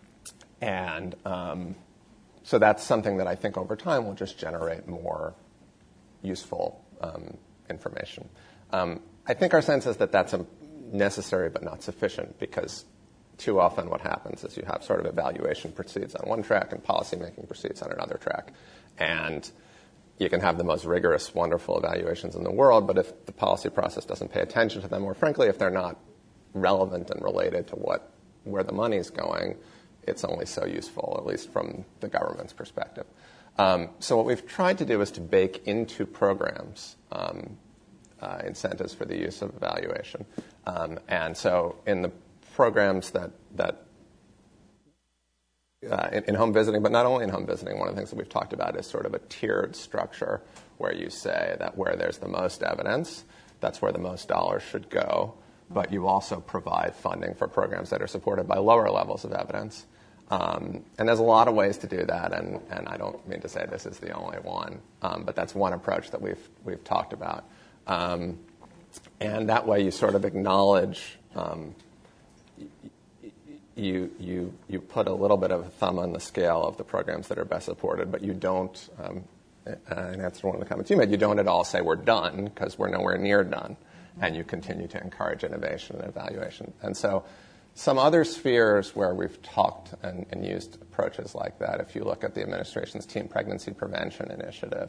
that's something that I think over time will just generate more useful information. I think our sense is that that's necessary but not sufficient, because too often what happens is you have sort of evaluation proceeds on one track and policymaking proceeds on another track. And you can have the most rigorous, wonderful evaluations in the world, but if the policy process doesn't pay attention to them, or frankly, if they're not relevant and related to where the money's going, it's only so useful, at least from the government's perspective. So what we've tried to do is to bake into programs incentives for the use of evaluation. And so in the programs in home visiting, but not only in home visiting, one of the things that we've talked about is sort of a tiered structure where you say that where there's the most evidence, that's where the most dollars should go. But you also provide funding for programs that are supported by lower levels of evidence. And there's a lot of ways to do that, and I don't mean to say this is the only one, but that's one approach that we've talked about. And that way you sort of acknowledge, you put a little bit of a thumb on the scale of the programs that are best supported, but you don't, and that's one of the comments you made, you don't at all say we're done, because we're nowhere near done, and you continue to encourage innovation and evaluation. And so some other spheres where we've talked and used approaches like that, if you look at the administration's Teen Pregnancy Prevention Initiative,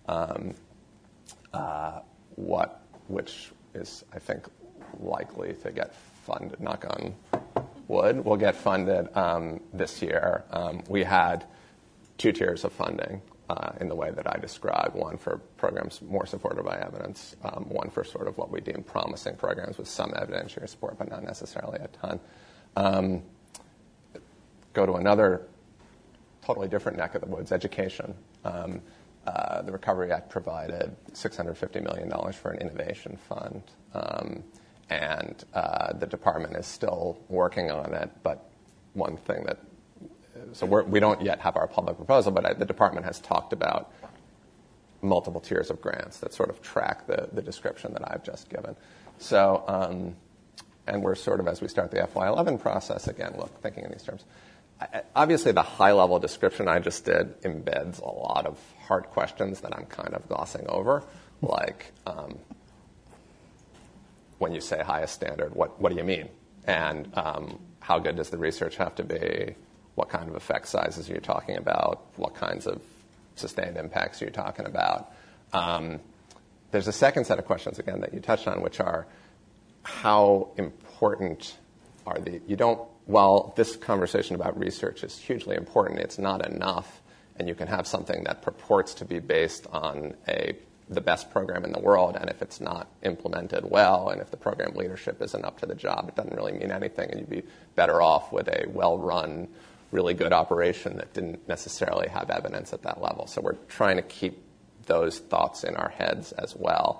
which is, I think, likely to get funded, knock on wood, will get funded this year. We had 2 tiers of funding in the way that I described, one for programs more supported by evidence, one for sort of what we deem promising programs with some evidentiary support, but not necessarily a ton. Go to another totally different neck of the woods, education. The Recovery Act provided $650 million for an innovation fund, and the department is still working on it, but one thing that we don't yet have our public proposal, but the department has talked about multiple tiers of grants that sort of track the description that I've just given. So, and we're sort of, as we start the FY11 process, again, thinking in these terms. Obviously, the high-level description I just did embeds a lot of hard questions that I'm kind of glossing over, like when you say highest standard, what do you mean? And how good does the research have to be? What kind of effect sizes are you talking about? What kinds of sustained impacts are you talking about? There's a second set of questions, again, that you touched on, which are how important are while this conversation about research is hugely important, it's not enough, and you can have something that purports to be based on the best program in the world, and if it's not implemented well, and if the program leadership isn't up to the job, it doesn't really mean anything, and you'd be better off with a well-run, really good operation that didn't necessarily have evidence at that level. So we're trying to keep those thoughts in our heads as well.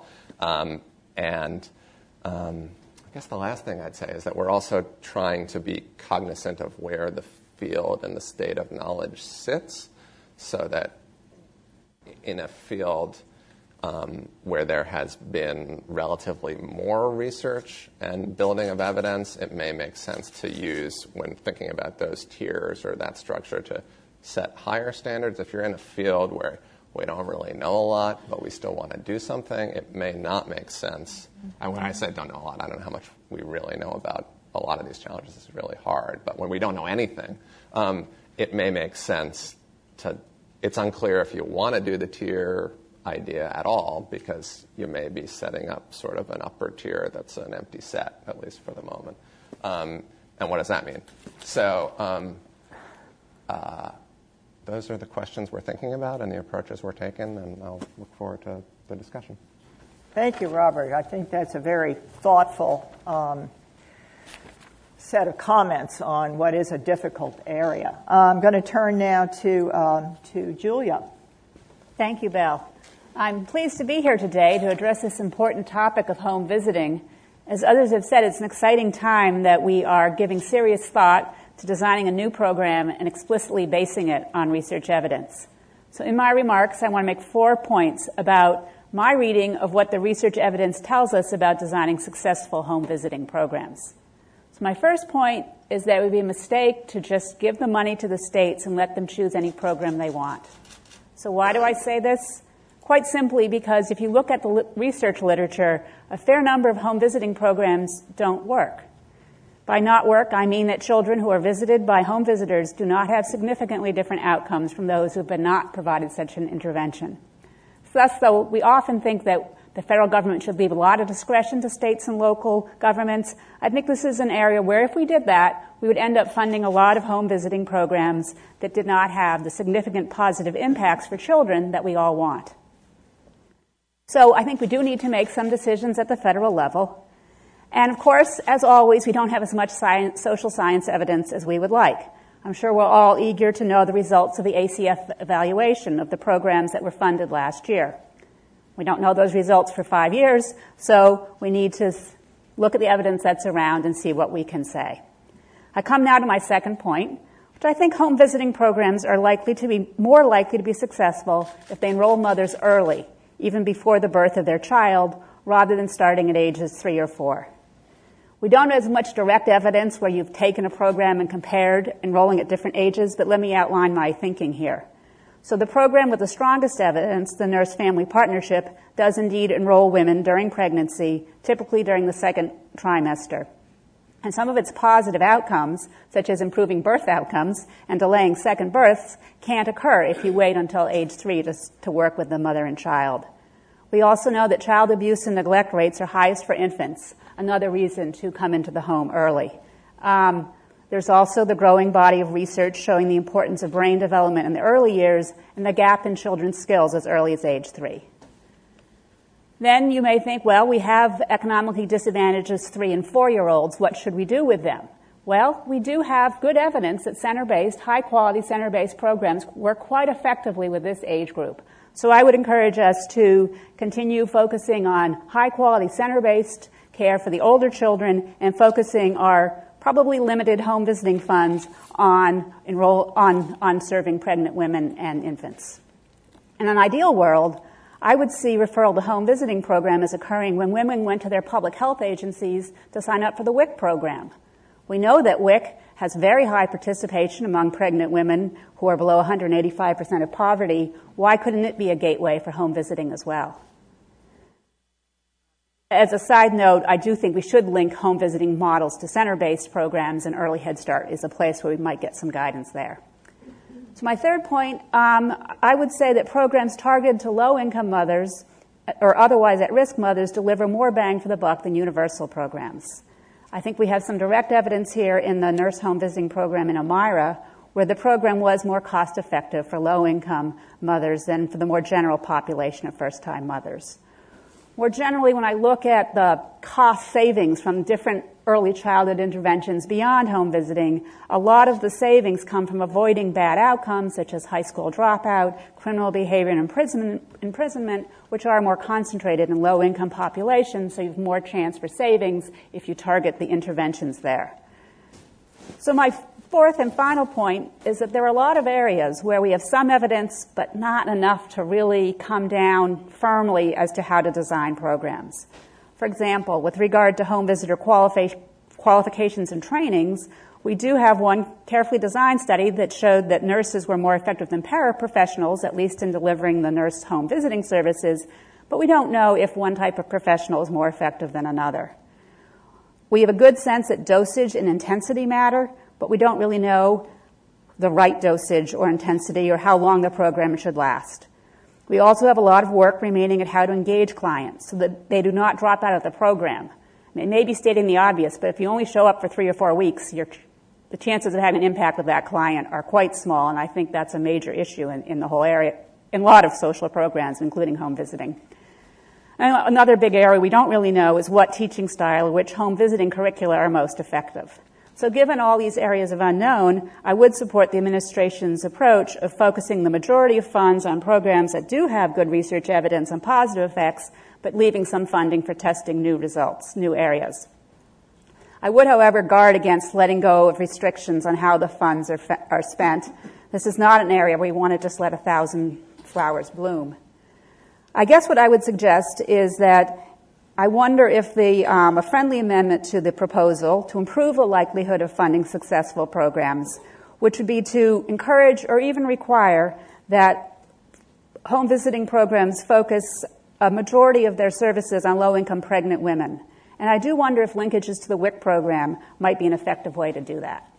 I guess the last thing I'd say is that we're also trying to be cognizant of where the field and the state of knowledge sits, so that in a field where there has been relatively more research and building of evidence, it may make sense to use, when thinking about those tiers or that structure, to set higher standards. If you're in a field where we don't really know a lot, but we still want to do something, it may not make sense. And when I say don't know a lot, I don't know how much we really know about a lot of these challenges. It's really hard. But when we don't know anything, it may make sense it's unclear if you want to do the tier idea at all, because you may be setting up sort of an upper tier that's an empty set, at least for the moment. And what does that mean? So those are the questions we're thinking about and the approaches we're taking, and I'll look forward to the discussion. Thank you, Robert. I think that's a very thoughtful set of comments on what is a difficult area. I'm going to turn now to Julia. Thank you, Belle. I'm pleased to be here today to address this important topic of home visiting. As others have said, it's an exciting time that we are giving serious thought to designing a new program and explicitly basing it on research evidence. So in my remarks, I want to make 4 points about my reading of what the research evidence tells us about designing successful home visiting programs. So my first point is that it would be a mistake to just give the money to the states and let them choose any program they want. So why do I say this? Quite simply because if you look at the research literature, a fair number of home visiting programs don't work. By not work, I mean that children who are visited by home visitors do not have significantly different outcomes from those who have been not provided such an intervention. Thus, though, we often think that The federal government should leave a lot of discretion to states and local governments. I think this is an area where if we did that, we would end up funding a lot of home visiting programs that did not have the significant positive impacts for children that we all want. So I think we do need to make some decisions at the federal level. And of course, as always, we don't have as much social science evidence as we would like. I'm sure we're all eager to know the results of the ACF evaluation of the programs that were funded last year. We don't know those results for 5 years, so we need to look at the evidence that's around and see what we can say. I come now to my second point, which I think home visiting programs are more likely to be successful if they enroll mothers early, even before the birth of their child, rather than starting at ages 3 or 4. We don't have as much direct evidence where you've taken a program and compared enrolling at different ages, but let me outline my thinking here. So the program with the strongest evidence, the Nurse-Family Partnership, does indeed enroll women during pregnancy, typically during the second trimester. And some of its positive outcomes, such as improving birth outcomes and delaying second births, can't occur if you wait until age 3 to work with the mother and child. We also know that child abuse and neglect rates are highest for infants, another reason to come into the home early. There's also the growing body of research showing the importance of brain development in the early years and the gap in children's skills as early as age 3. Then you may think, well, we have economically disadvantaged 3 and 4-year-olds. What should we do with them? Well, we do have good evidence that center-based, high-quality center-based programs work quite effectively with this age group. So I would encourage us to continue focusing on high-quality center-based care for the older children and focusing our probably limited home visiting funds on serving pregnant women and infants. In an ideal world, I would see referral to home visiting program as occurring when women went to their public health agencies to sign up for the WIC program. We know that WIC has very high participation among pregnant women who are below 185% of poverty. Why couldn't it be a gateway for home visiting as well? As a side note, I do think we should link home visiting models to center-based programs, and Early Head Start is a place where we might get some guidance there. So my third point, I would say that programs targeted to low-income mothers or otherwise at-risk mothers deliver more bang for the buck than universal programs. I think we have some direct evidence here in the nurse home visiting program in Elmira, where the program was more cost-effective for low-income mothers than for the more general population of first-time mothers. More generally, when I look at the cost savings from different early childhood interventions beyond home visiting, a lot of the savings come from avoiding bad outcomes such as high school dropout, criminal behavior, and imprisonment, which are more concentrated in low-income populations, so you have more chance for savings if you target the interventions there. So my fourth and final point is that there are a lot of areas where we have some evidence but not enough to really come down firmly as to how to design programs. For example, with regard to home visitor qualifications and trainings, we do have one carefully designed study that showed that nurses were more effective than paraprofessionals, at least in delivering the nurse home visiting services, but we don't know if one type of professional is more effective than another. We have a good sense that dosage and intensity matter, but we don't really know the right dosage or intensity or how long the program should last. We also have a lot of work remaining at how to engage clients so that they do not drop out of the program. It may be stating the obvious, but if you only show up for 3 or 4 weeks, the chances of having an impact with that client are quite small, and I think that's a major issue in the whole area, in a lot of social programs, including home visiting. And another big area we don't really know is what teaching style or which home visiting curricula are most effective. So given all these areas of unknown, I would support the administration's approach of focusing the majority of funds on programs that do have good research evidence on positive effects, but leaving some funding for testing new results, new areas. I would, however, guard against letting go of restrictions on how the funds are spent. This is not an area where we want to just let 1,000 flowers bloom. I guess what I would suggest is that I wonder if a friendly amendment to the proposal to improve the likelihood of funding successful programs, which would be to encourage or even require that home visiting programs focus a majority of their services on low-income pregnant women. And I do wonder if linkages to the WIC program might be an effective way to do that.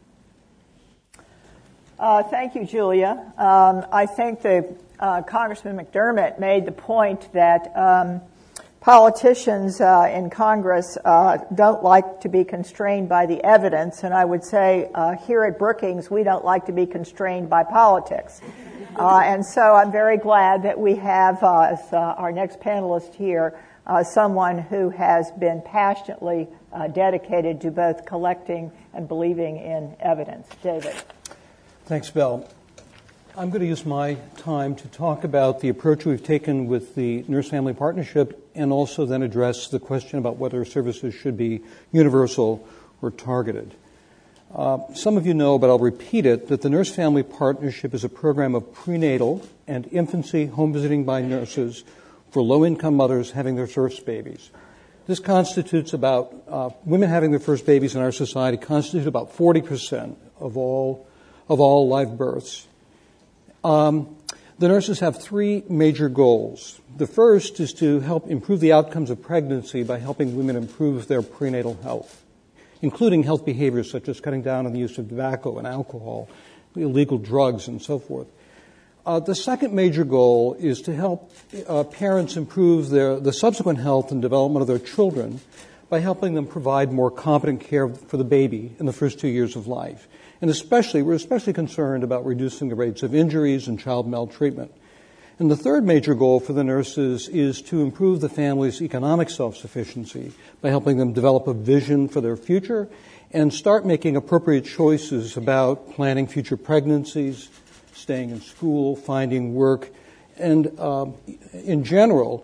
Thank you, Julia. I think Congressman McDermott made the point that politicians in Congress don't like to be constrained by the evidence, and I would say here at Brookings we don't like to be constrained by politics. And so I'm very glad that we have as our next panelist here someone who has been passionately dedicated to both collecting and believing in evidence. David. Thanks, Belle. I'm going to use my time to talk about the approach we've taken with the Nurse-Family Partnership and also then address the question about whether services should be universal or targeted. Some of you know, but I'll repeat it, that the Nurse-Family Partnership is a program of prenatal and infancy home visiting by nurses for low-income mothers having their first babies. This constitutes about, women having their first babies in our society constitute about 40% of all live births. The nurses have three major goals. The first is to help improve the outcomes of pregnancy by helping women improve their prenatal health, including health behaviors such as cutting down on the use of tobacco and alcohol, illegal drugs, and so forth. The second major goal is to help parents improve the subsequent health and development of their children by helping them provide more competent care for the baby in the first 2 years of life. And we're especially concerned about reducing the rates of injuries and child maltreatment. And the third major goal for the nurses is to improve the family's economic self-sufficiency by helping them develop a vision for their future and start making appropriate choices about planning future pregnancies, staying in school, finding work, and in general,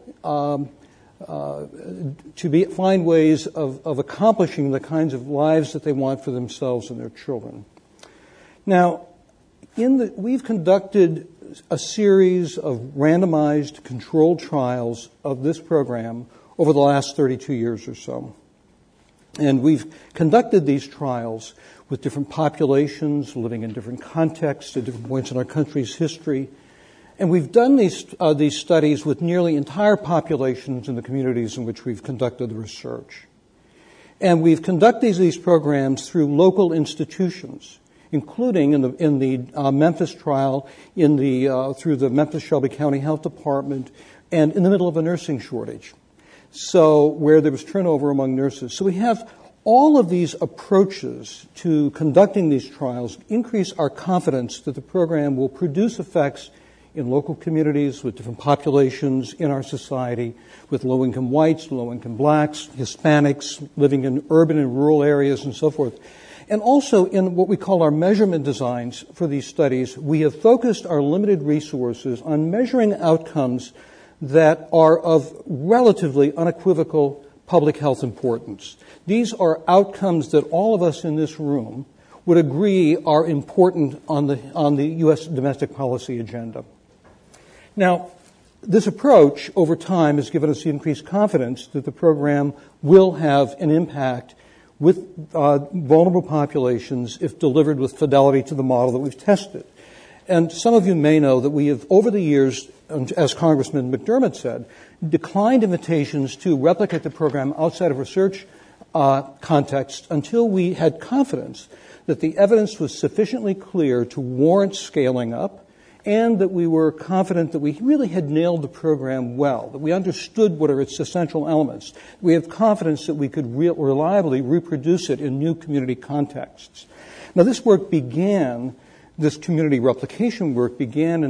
find ways of accomplishing the kinds of lives that they want for themselves and their children. Now, we've conducted a series of randomized controlled trials of this program over the last 32 years or so. And we've conducted these trials with different populations, living in different contexts at different points in our country's history. And we've done these studies with nearly entire populations in the communities in which we've conducted the research. And we've conducted these programs through local institutions, including in the Memphis trial, through the Memphis-Shelby County Health Department, and in the middle of a nursing shortage, so where there was turnover among nurses. So we have all of these approaches to conducting these trials increase our confidence that the program will produce effects in local communities with different populations in our society, with low-income whites, low-income blacks, Hispanics, living in urban and rural areas, and so forth. And also in what we call our measurement designs for these studies, we have focused our limited resources on measuring outcomes that are of relatively unequivocal public health importance. These are outcomes that all of us in this room would agree are important on the U.S. domestic policy agenda. Now, this approach over time has given us the increased confidence that the program will have an impact with vulnerable populations if delivered with fidelity to the model that we've tested. And some of you may know that we have, over the years, as Congressman McDermott said, declined invitations to replicate the program outside of research context until we had confidence that the evidence was sufficiently clear to warrant scaling up, and that we were confident that we really had nailed the program well, that we understood what are its essential elements. We have confidence that we could reliably reproduce it in new community contexts. Now, this community replication work began in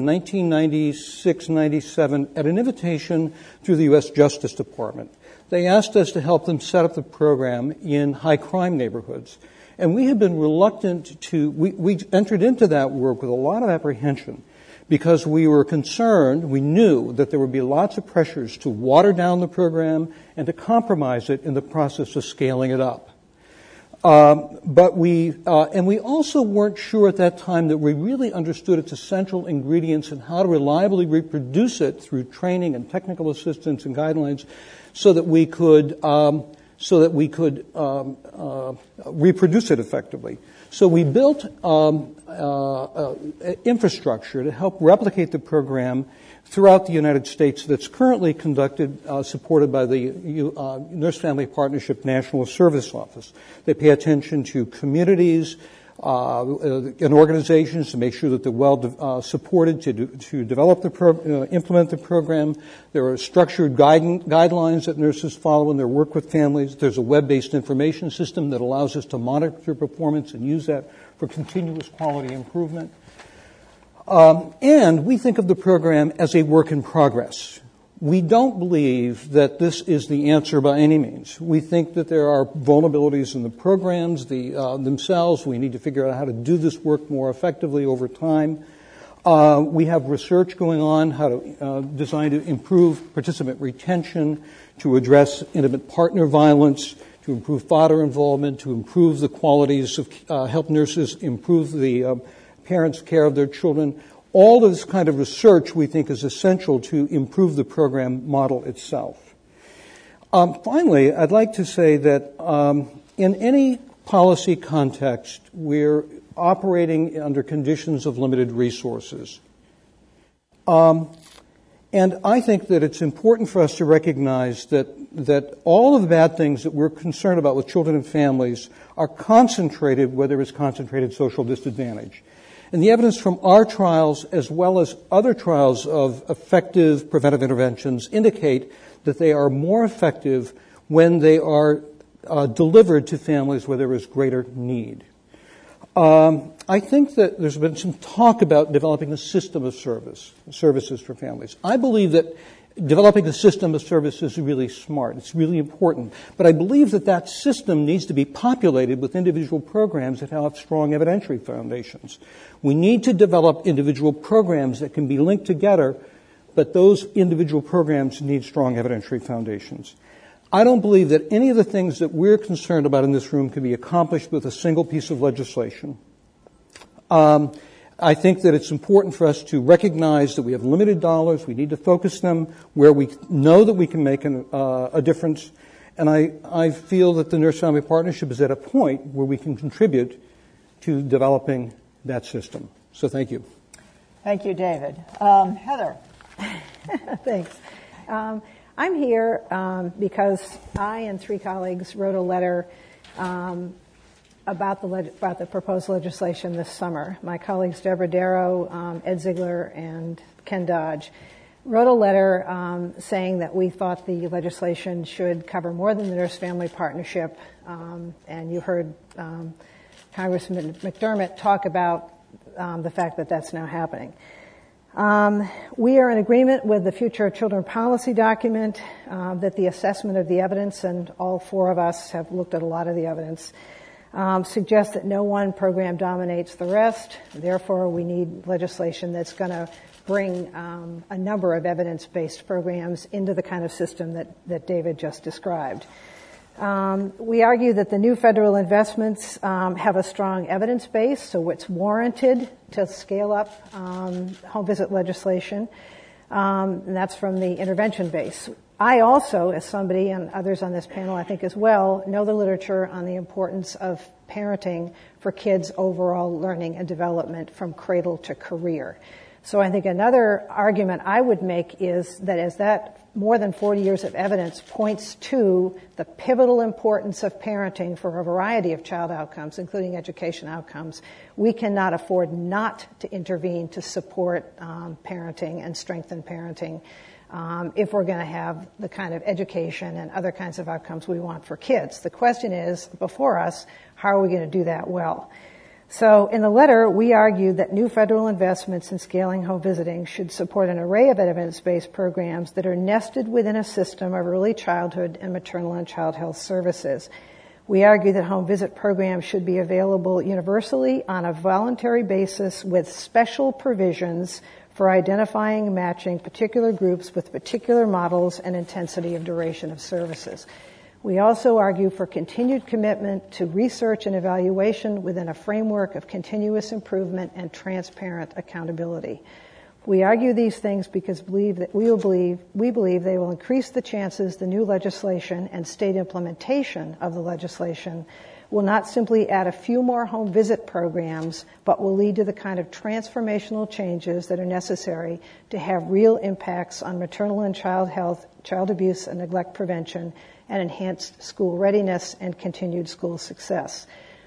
1996-97 at an invitation through the U.S. Justice Department. They asked us to help them set up the program in high-crime neighborhoods. And we had been reluctant we entered into that work with a lot of apprehension, because we were concerned, we knew that there would be lots of pressures to water down the program and to compromise it in the process of scaling it up. But we also weren't sure at that time that we really understood its essential ingredients and how to reliably reproduce it through training and technical assistance and guidelines so that we could reproduce it effectively. So we built infrastructure to help replicate the program throughout the United States that's currently supported by the Nurse Family Partnership National Service Office. They pay attention to communities and organizations to make sure that they're well supported to develop implement the program. There are structured guidelines that nurses follow in their work with families. There's a web-based information system that allows us to monitor performance and use that for continuous quality improvement. And we think of the program as a work in progress. We don't believe that this is the answer by any means. We think that there are vulnerabilities in the programs themselves. We need to figure out how to do this work more effectively over time. We have research going on how to design to improve participant retention, to address intimate partner violence, to improve father involvement, to improve the qualities of help nurses improve the parents' care of their children. All of this kind of research we think is essential to improve the program model itself. Finally, I'd like to say that in any policy context, we're operating under conditions of limited resources. And I think that it's important for us to recognize that all of the bad things that we're concerned about with children and families are concentrated where there is concentrated social disadvantage. And the evidence from our trials, as well as other trials of effective preventive interventions, indicate that they are more effective when they are delivered to families where there is greater need. I think that there's been some talk about developing a system of services for families. I believe that developing a system of services is really smart. It's really important. But I believe that that system needs to be populated with individual programs that have strong evidentiary foundations. We need to develop individual programs that can be linked together, but those individual programs need strong evidentiary foundations. I don't believe that any of the things that we're concerned about in this room can be accomplished with a single piece of legislation. I think that it's important for us to recognize that we have limited dollars. We need to focus them where we know that we can make a difference. And I feel that the Nurse-Family Partnership is at a point where we can contribute to developing that system. So thank you. Thank you, David. Heather. Thanks. I'm here because I and 3 colleagues wrote a letter about the proposed legislation this summer. My colleagues Deborah Darrow, Ed Ziegler, and Ken Dodge wrote a letter saying that we thought the legislation should cover more than the Nurse-Family Partnership, and you heard Congressman McDermott talk about the fact that that's now happening. We are in agreement with the Future of Children policy document that the assessment of the evidence, and all 4 of us have looked at a lot of the evidence, suggests that no one program dominates the rest. Therefore, we need legislation that's going to bring a number of evidence-based programs into the kind of system that David just described. We argue that the new federal investments have a strong evidence base, so it's warranted to scale up home visit legislation, and that's from the intervention base. I also, as somebody and others on this panel I think as well, know the literature on the importance of parenting for kids' overall learning and development from cradle to career. So I think another argument I would make is that as that more than 40 years of evidence points to the pivotal importance of parenting for a variety of child outcomes, including education outcomes, we cannot afford not to intervene to support parenting and strengthen parenting if we're going to have the kind of education and other kinds of outcomes we want for kids. The question is, before us, how are we going to do that well? So in the letter, we argued that new federal investments in scaling home visiting should support an array of evidence-based programs that are nested within a system of early childhood and maternal and child health services. We argue that home visit programs should be available universally on a voluntary basis with special provisions for identifying and matching particular groups with particular models and intensity of duration of services. We also argue for continued commitment to research and evaluation within a framework of continuous improvement and transparent accountability. We argue these things because we believe they will increase the chances the new legislation and state implementation of the legislation will not simply add a few more home visit programs, but will lead to the kind of transformational changes that are necessary to have real impacts on maternal and child health, child abuse and neglect prevention, and enhanced school readiness and continued school success.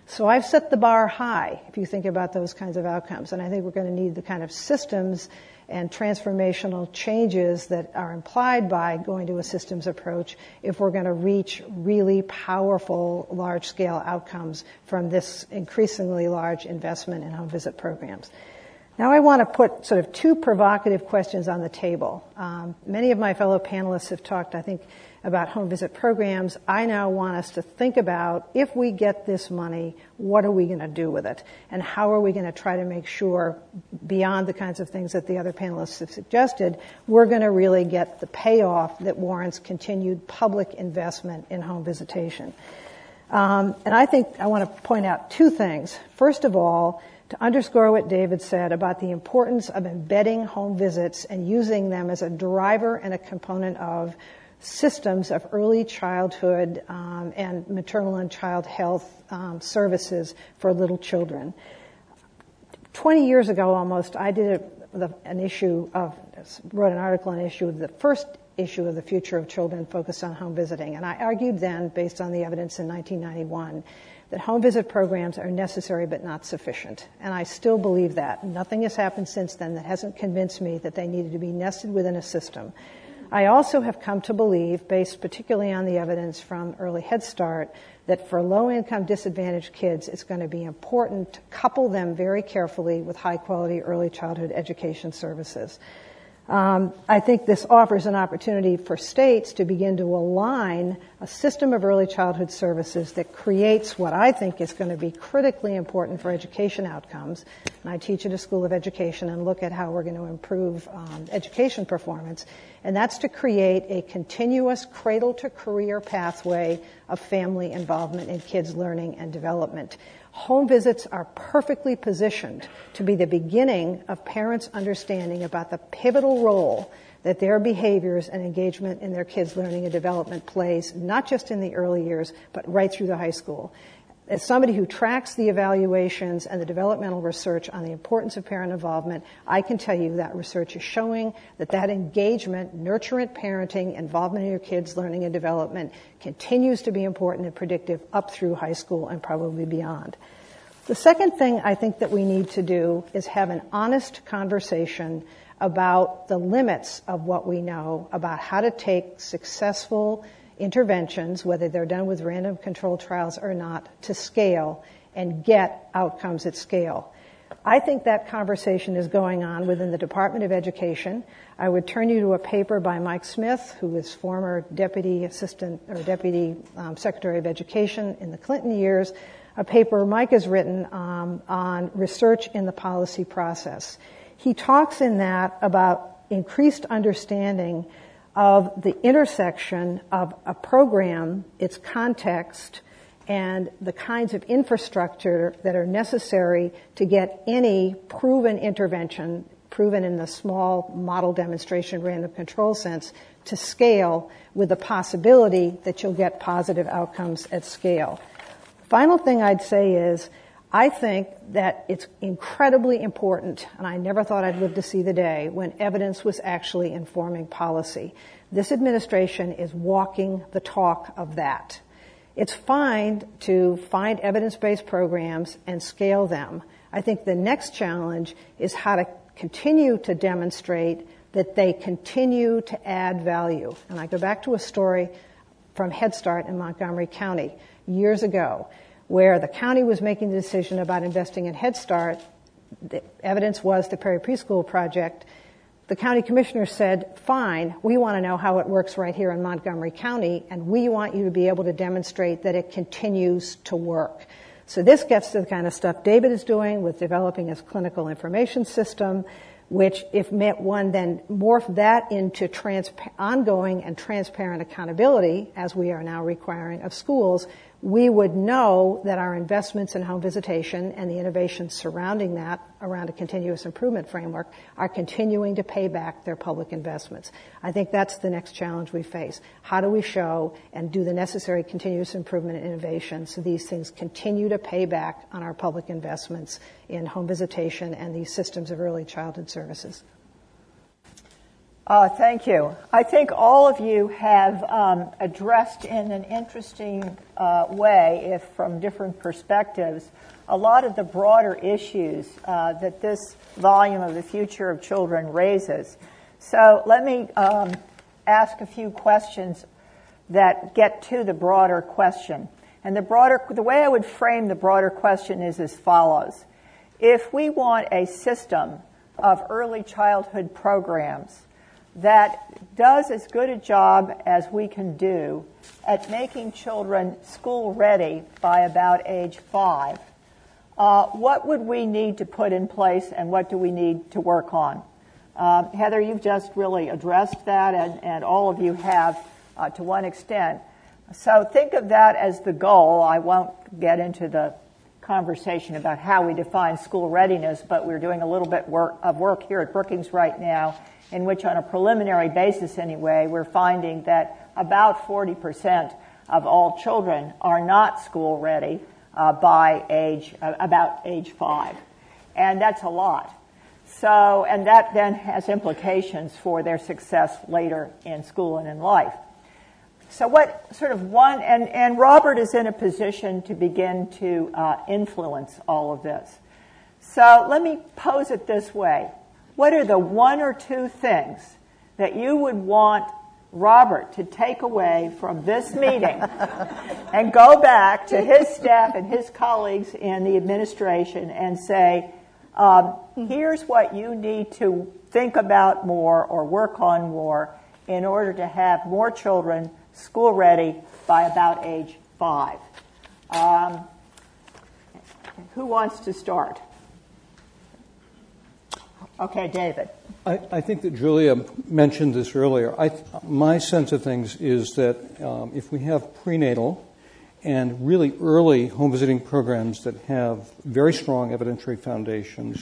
So I've set the bar high if you think about those kinds of outcomes. And I think we're going to need the kind of systems and transformational changes that are implied by going to a systems approach if we're going to reach really powerful, large-scale outcomes from this increasingly large investment in home visit programs. Now I want to put sort of two provocative questions on the table. Many of my fellow panelists have talked, I think, about home visit programs. I now want us to think about, if we get this money, what are we going to do with it? And how are we going to try to make sure, beyond the kinds of things that the other panelists have suggested, we're going to really get the payoff that warrants continued public investment in home visitation. And I think I want to point out two things. First of all, to underscore what David said about the importance of embedding home visits and using them as a driver and a component of systems of early childhood and maternal and child health services for little children. 20 years ago almost, I did wrote an article on the first issue of The Future of Children focused on home visiting. And I argued then, based on the evidence in 1991, that home visit programs are necessary but not sufficient. And I still believe that. Nothing has happened since then that hasn't convinced me that they needed to be nested within a system. I also have come to believe, based particularly on the evidence from Early Head Start, that for low-income disadvantaged kids, it's going to be important to couple them very carefully with high-quality early childhood education services. I think this offers an opportunity for states to begin to align a system of early childhood services that creates what I think is going to be critically important for education outcomes. And I teach at a school of education and look at how we're going to improve education performance. And that's to create a continuous cradle-to-career pathway of family involvement in kids' learning and development. Home visits are perfectly positioned to be the beginning of parents' understanding about the pivotal role that their behaviors and engagement in their kids' learning and development plays, not just in the early years, but right through the high school. As somebody who tracks the evaluations and the developmental research on the importance of parent involvement, I can tell you that research is showing that engagement, nurturant parenting, involvement in your kids' learning and development continues to be important and predictive up through high school and probably beyond. The second thing I think that we need to do is have an honest conversation about the limits of what we know about how to take successful interventions, whether they're done with random controlled trials or not, to scale and get outcomes at scale. I think that conversation is going on within the Department of Education. I would turn you to a paper by Mike Smith, who is former Deputy Secretary of Education in the Clinton years, a paper Mike has written on research in the policy process. He talks in that about increased understanding of the intersection of a program, its context, and the kinds of infrastructure that are necessary to get any proven intervention, proven in the small model demonstration random control sense, to scale with the possibility that you'll get positive outcomes at scale. Final thing I'd say is, I think that it's incredibly important, and I never thought I'd live to see the day when evidence was actually informing policy. This administration is walking the talk of that. It's fine to find evidence-based programs and scale them. I think the next challenge is how to continue to demonstrate that they continue to add value. And I go back to a story from Head Start in Montgomery County years ago, where the county was making the decision about investing in Head Start. The evidence was the Prairie Preschool Project. The county commissioner said, fine, we want to know how it works right here in Montgomery County, and we want you to be able to demonstrate that it continues to work. So this gets to the kind of stuff David is doing with developing his clinical information system, which if one then morph that into ongoing and transparent accountability, as we are now requiring of schools, we would know that our investments in home visitation and the innovations surrounding that around a continuous improvement framework are continuing to pay back their public investments. I think that's the next challenge we face. How do we show and do the necessary continuous improvement and innovation so these things continue to pay back on our public investments in home visitation and these systems of early childhood services? Thank you. I think all of you have addressed in an interesting way, if from different perspectives, a lot of the broader issues that this volume of the future of children raises. So let me ask a few questions that get to the broader question. And the way I would frame the broader question is as follows. If we want a system of early childhood programs that does as good a job as we can do at making children school ready by about age 5, what would we need to put in place and what do we need to work on? Heather, you've just really addressed that, and all of you have to one extent. So think of that as the goal. I won't get into the conversation about how we define school readiness, but we're doing a little bit of work here at Brookings right now in which, on a preliminary basis anyway, we're finding that about 40% of all children are not school ready by about age 5. And that's a lot. So, and that then has implications for their success later in school and in life. So what sort of one, and Robert is in a position to begin to influence all of this. So let me pose it this way. What are the one or two things that you would want Robert to take away from this meeting and go back to his staff and his colleagues in the administration and say, here's what you need to think about more or work on more in order to have more children school ready by about age 5. Who wants to start? Okay, David. I think that Julia mentioned this earlier. My sense of things is that if we have prenatal and really early home visiting programs that have very strong evidentiary foundations,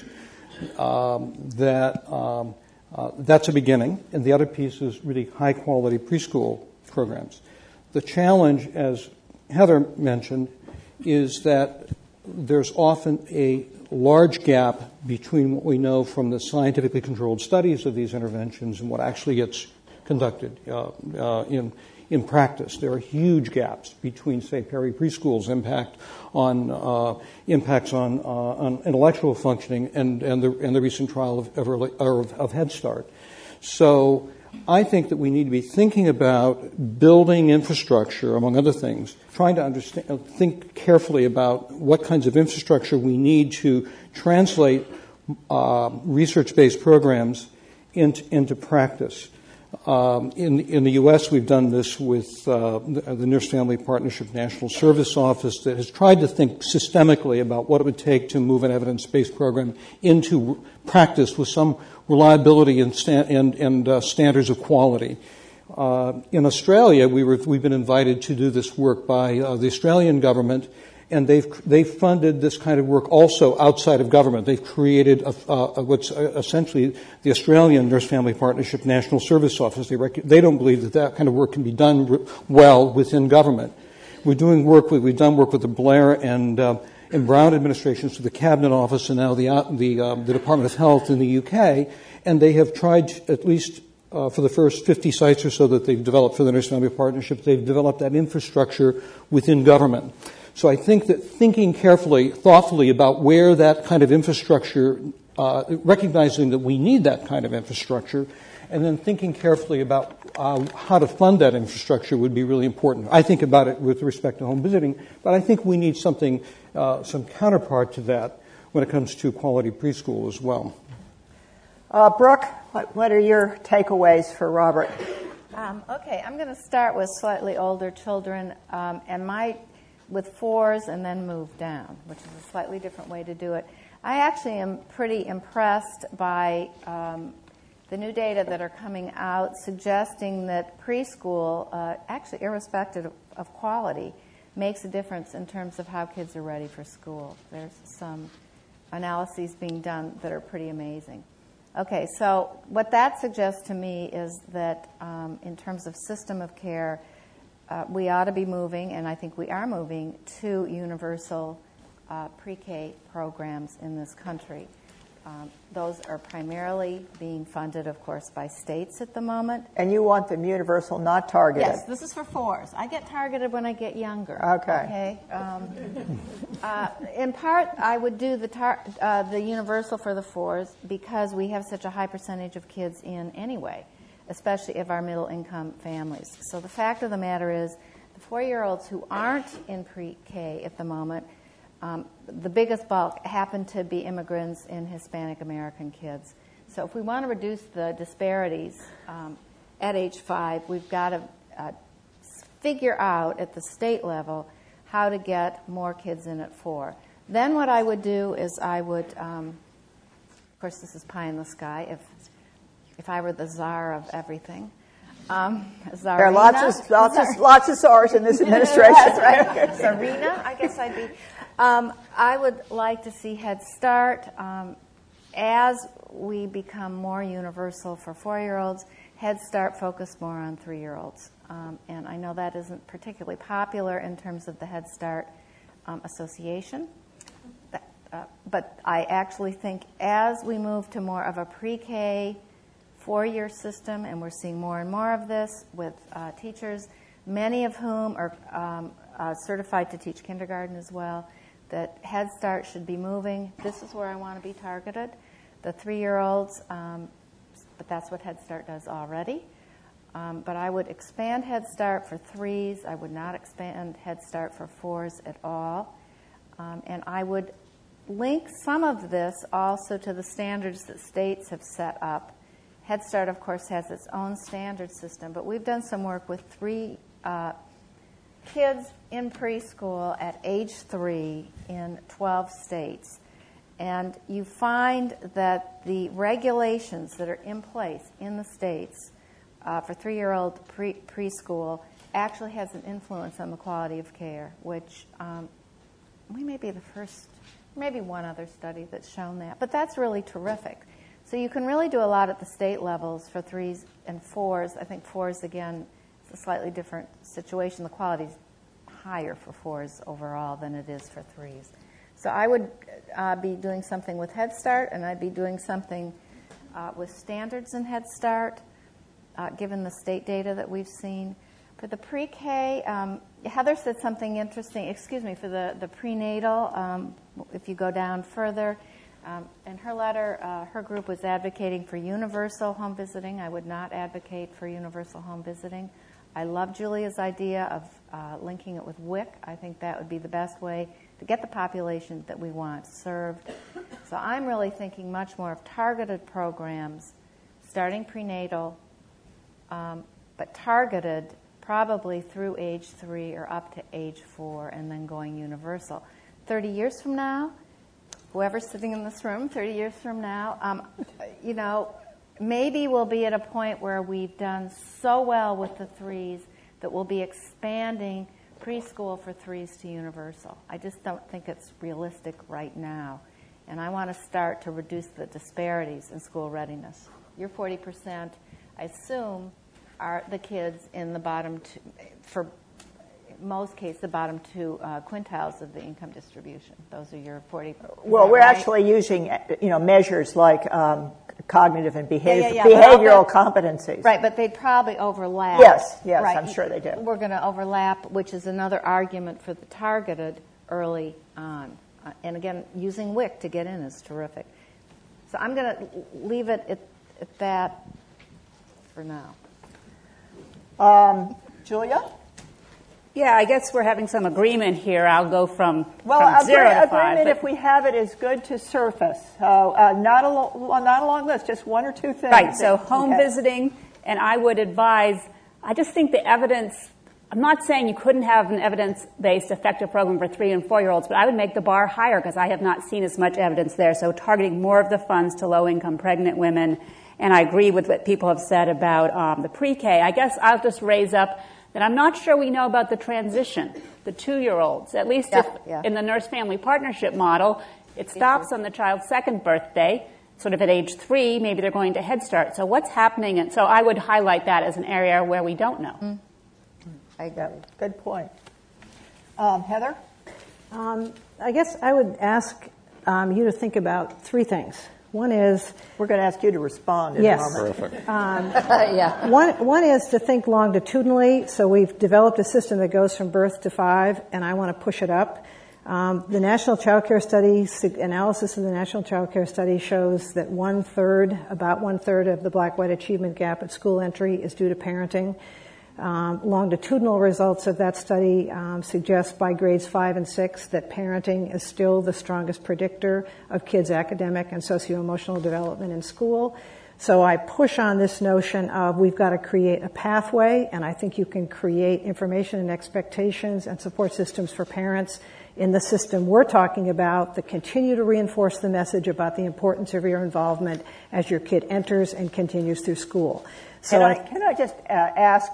that's a beginning. And the other piece is really high-quality preschool programs. The challenge, as Heather mentioned, is that there's often a large gap between what we know from the scientifically controlled studies of these interventions and what actually gets conducted in practice. There are huge gaps between, say, peri-preschool's impacts on intellectual functioning and the recent trial of Head Start. So I think that we need to be thinking about building infrastructure, among other things, trying to think carefully about what kinds of infrastructure we need to translate research-based programs into practice. In the U.S., we've done this with the Nurse Family Partnership National Service Office that has tried to think systemically about what it would take to move an evidence-based program into practice with some reliability and standards of quality. In Australia, we've been invited to do this work by the Australian government, and they've funded this kind of work also outside of government. They've created what's essentially the Australian Nurse Family Partnership National Service Office. They don't believe that kind of work can be done well within government. We've done work with the Blair and Brown administrations, to the Cabinet Office, and now the Department of Health in the UK, and they have tried at least for the first 50 sites or so that they've developed for the Nurse Family Partnership, they've developed that infrastructure within government. So I think that thinking carefully, thoughtfully about where that kind of infrastructure, recognizing that we need that kind of infrastructure, and then thinking carefully about how to fund that infrastructure would be really important. I think about it with respect to home visiting, but I think we need something, some counterpart to that when it comes to quality preschool as well. Brooke, what are your takeaways for Robert? Okay, I'm going to start with slightly older children, with 4s and then move down, which is a slightly different way to do it. I actually am pretty impressed by the new data that are coming out suggesting that preschool, actually irrespective of quality, makes a difference in terms of how kids are ready for school. There's some analyses being done that are pretty amazing. Okay, so what that suggests to me is that in terms of system of care, we ought to be moving, and I think we are moving, to universal pre-K programs in this country. Those are primarily being funded, of course, by states at the moment. And you want them universal, not targeted? Yes, this is for 4s. I get targeted when I get younger. Okay. In part, I would do the universal for the 4s because we have such a high percentage of kids in anyway, especially of our middle-income families. So the fact of the matter is, the 4-year-olds who aren't in pre-K at the moment, the biggest bulk happen to be immigrants and Hispanic American kids. So if we want to reduce the disparities at age 5, we've got to figure out at the state level how to get more kids in at 4. Then what I would do is I would, of course this is pie in the sky, if I were the czar of everything. There are lots of czars in this administration, right? Czarina, I guess I'd be. I would like to see Head Start. As we become more universal for 4-year-olds, Head Start focus more on 3-year-olds. And I know that isn't particularly popular in terms of the Head Start Association. But I actually think as we move to more of a pre-K 4-year system, and we're seeing more and more of this with teachers, many of whom are certified to teach kindergarten as well, that Head Start should be moving. This is where I want to be targeted. The 3-year-olds, but that's what Head Start does already. But I would expand Head Start for 3s. I would not expand Head Start for 4s at all. And I would link some of this also to the standards that states have set up. Head Start, of course, has its own standard system, but we've done some work with 3 kids in preschool at age 3 in 12 states. And you find that the regulations that are in place in the states for 3-year-old preschool actually has an influence on the quality of care, which we may be the first, maybe one other study that's shown that. But that's really terrific. So you can really do a lot at the state levels for 3s and 4s. I think 4s, again, it's a slightly different situation. The quality's higher for 4s overall than it is for 3s. So I would be doing something with Head Start, and I'd be doing something with standards in Head Start, given the state data that we've seen. For the pre-K, Heather said something interesting, for the prenatal, if you go down further. In her letter, her group was advocating for universal home visiting. I would not advocate for universal home visiting. I love Julia's idea of linking it with WIC. I think that would be the best way to get the population that we want served. So I'm really thinking much more of targeted programs, starting prenatal, but targeted probably through age 3 or up to age 4, and then going universal. 30 years from now, whoever's sitting in this room 30 years from now, maybe we'll be at a point where we've done so well with the 3s that we'll be expanding preschool for 3s to universal. I just don't think it's realistic right now. And I want to start to reduce the disparities in school readiness. Your 40%, I assume, are the kids in the bottom two, for most cases, the bottom 2 quintiles of the income distribution. Those are your 40%. Well, we're actually using, measures like cognitive and behavioral competencies. Right, but they'd probably overlap. Yes, right. I'm sure they do. We're going to overlap, which is another argument for the targeted early on. And again, using WIC to get in is terrific. So I'm going to leave it at that for now. Julia? Yeah, I guess we're having some agreement here. I'll go from 0 to 5. Agreement, if we have it, is good to surface. So not a long list, just 1 or 2 things. Right, so home visiting, and I would advise, I just think the evidence, I'm not saying you couldn't have an evidence-based effective program for 3 and 4-year-olds, but I would make the bar higher because I have not seen as much evidence there. So targeting more of the funds to low-income pregnant women, and I agree with what people have said about the pre-K. I guess I'll just raise up that I'm not sure we know about the transition, the 2-year-olds. At least in the nurse-family partnership model, it stops on the child's 2nd birthday, sort of at age 3, maybe they're going to Head Start. So what's happening? And so I would highlight that as an area where we don't know. Mm. I agree. Good point. Heather? I guess I would ask you to think about 3 things. One is... We're going to ask you to respond in Yes. a moment. Perfect. Yeah. One is to think longitudinally. So we've developed a system that goes from birth to 5, and I want to push it up. The National Child Care Study, analysis of the National Child Care Study shows that about one third of the black-white achievement gap at school entry is due to parenting. Longitudinal results of that study suggest by grades 5 and 6 that parenting is still the strongest predictor of kids' academic and socio-emotional development in school. So I push on this notion of we've got to create a pathway, and I think you can create information and expectations and support systems for parents in the system we're talking about that continue to reinforce the message about the importance of your involvement as your kid enters and continues through school. So Can I just ask,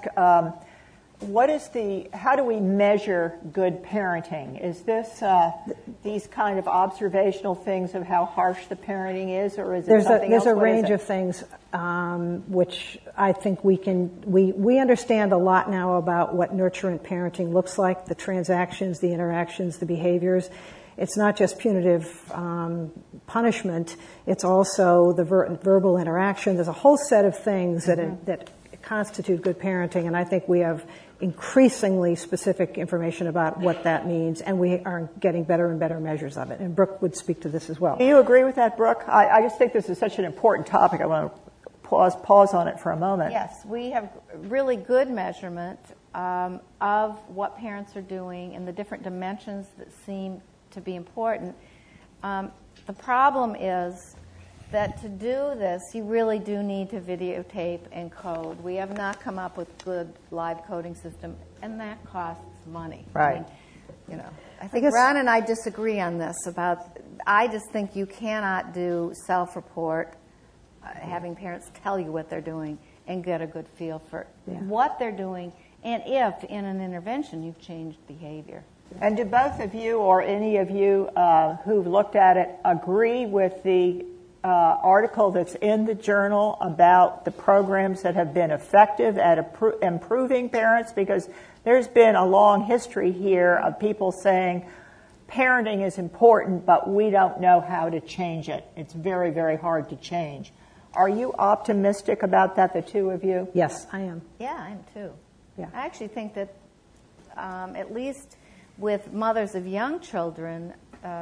how do we measure good parenting? Is this these kind of observational things of how harsh the parenting is, or is it something else? There's a range of things which I think we understand a lot now about what nurturant parenting looks like, the transactions, the interactions, the behaviors. It's not just punitive punishment. It's also the verbal interaction. There's a whole set of things that constitute good parenting, and I think we have increasingly specific information about what that means, and we are getting better and better measures of it. And Brooke would speak to this as well. Do you agree with that, Brooke? I just think this is such an important topic. I want to pause on it for a moment. Yes, we have really good measurement of what parents are doing and the different dimensions that seem to be important. The problem is that to do this, you really do need to videotape and code. We have not come up with good live coding system, and that costs money. Right. I think Ron and I disagree on this. I just think you cannot do self-report, having parents tell you what they're doing, and get a good feel for what they're doing, and if in an intervention you've changed behavior. And do both of you or any of you who've looked at it agree with the article that's in the journal about the programs that have been effective at improving parents? Because there's been a long history here of people saying parenting is important, but we don't know how to change it. It's very, very hard to change. Are you optimistic about that, the two of you? Yes, I am. Yeah, I am too. Yeah. I actually think that at least with mothers of young children,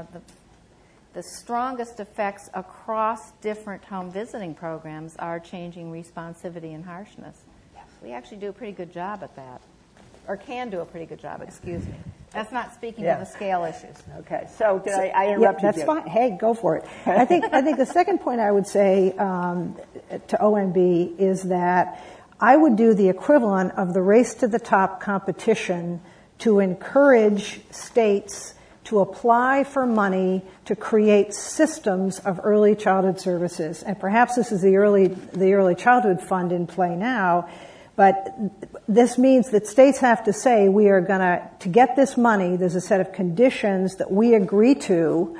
the strongest effects across different home visiting programs are changing responsivity and harshness. Yes. We actually do a pretty good job at that, or can do a pretty good job, excuse me. That's not speaking to the scale issues. Okay, so I interrupted you? That's fine. Hey, go for it. I think the second point I would say to ONB is that I would do the equivalent of the race to the top competition to encourage states to apply for money to create systems of early childhood services. And perhaps this is the early childhood fund in play now, but this means that states have to say we are going to get this money, there's a set of conditions that we agree to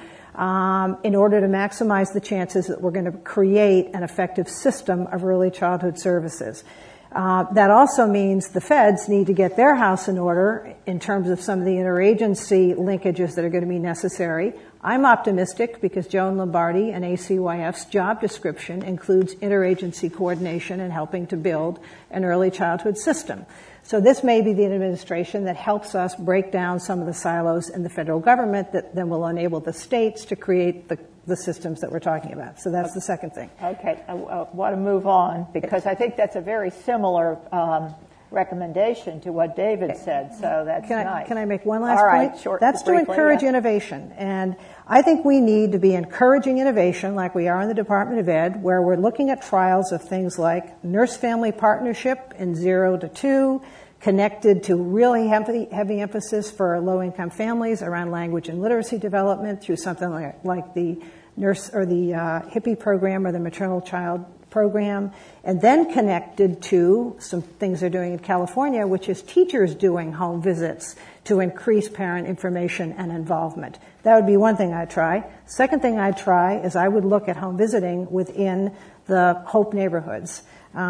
in order to maximize the chances that we're going to create an effective system of early childhood services. That also means the feds need to get their house in order in terms of some of the interagency linkages that are going to be necessary. I'm optimistic because Joan Lombardi and ACYF's job description includes interagency coordination and helping to build an early childhood system. So this may be the administration that helps us break down some of the silos in the federal government that then will enable the states to create the systems that we're talking about. So that's the second thing. Okay, I want to move on because I think that's a very similar recommendation to what David said, so that's nice. Can I make one last point? All right, point? short. That's to encourage innovation. And I think we need to be encouraging innovation like we are in the Department of Ed, where we're looking at trials of things like nurse-family partnership in 0 to 2, connected to really heavy emphasis for low-income families around language and literacy development through something like the nurse or the HIPPY program or the maternal child program, and then connected to some things they're doing in California, which is teachers doing home visits to increase parent information and involvement. That would be one thing I'd try. Second thing I'd try is I would look at home visiting within the HOPE neighborhoods.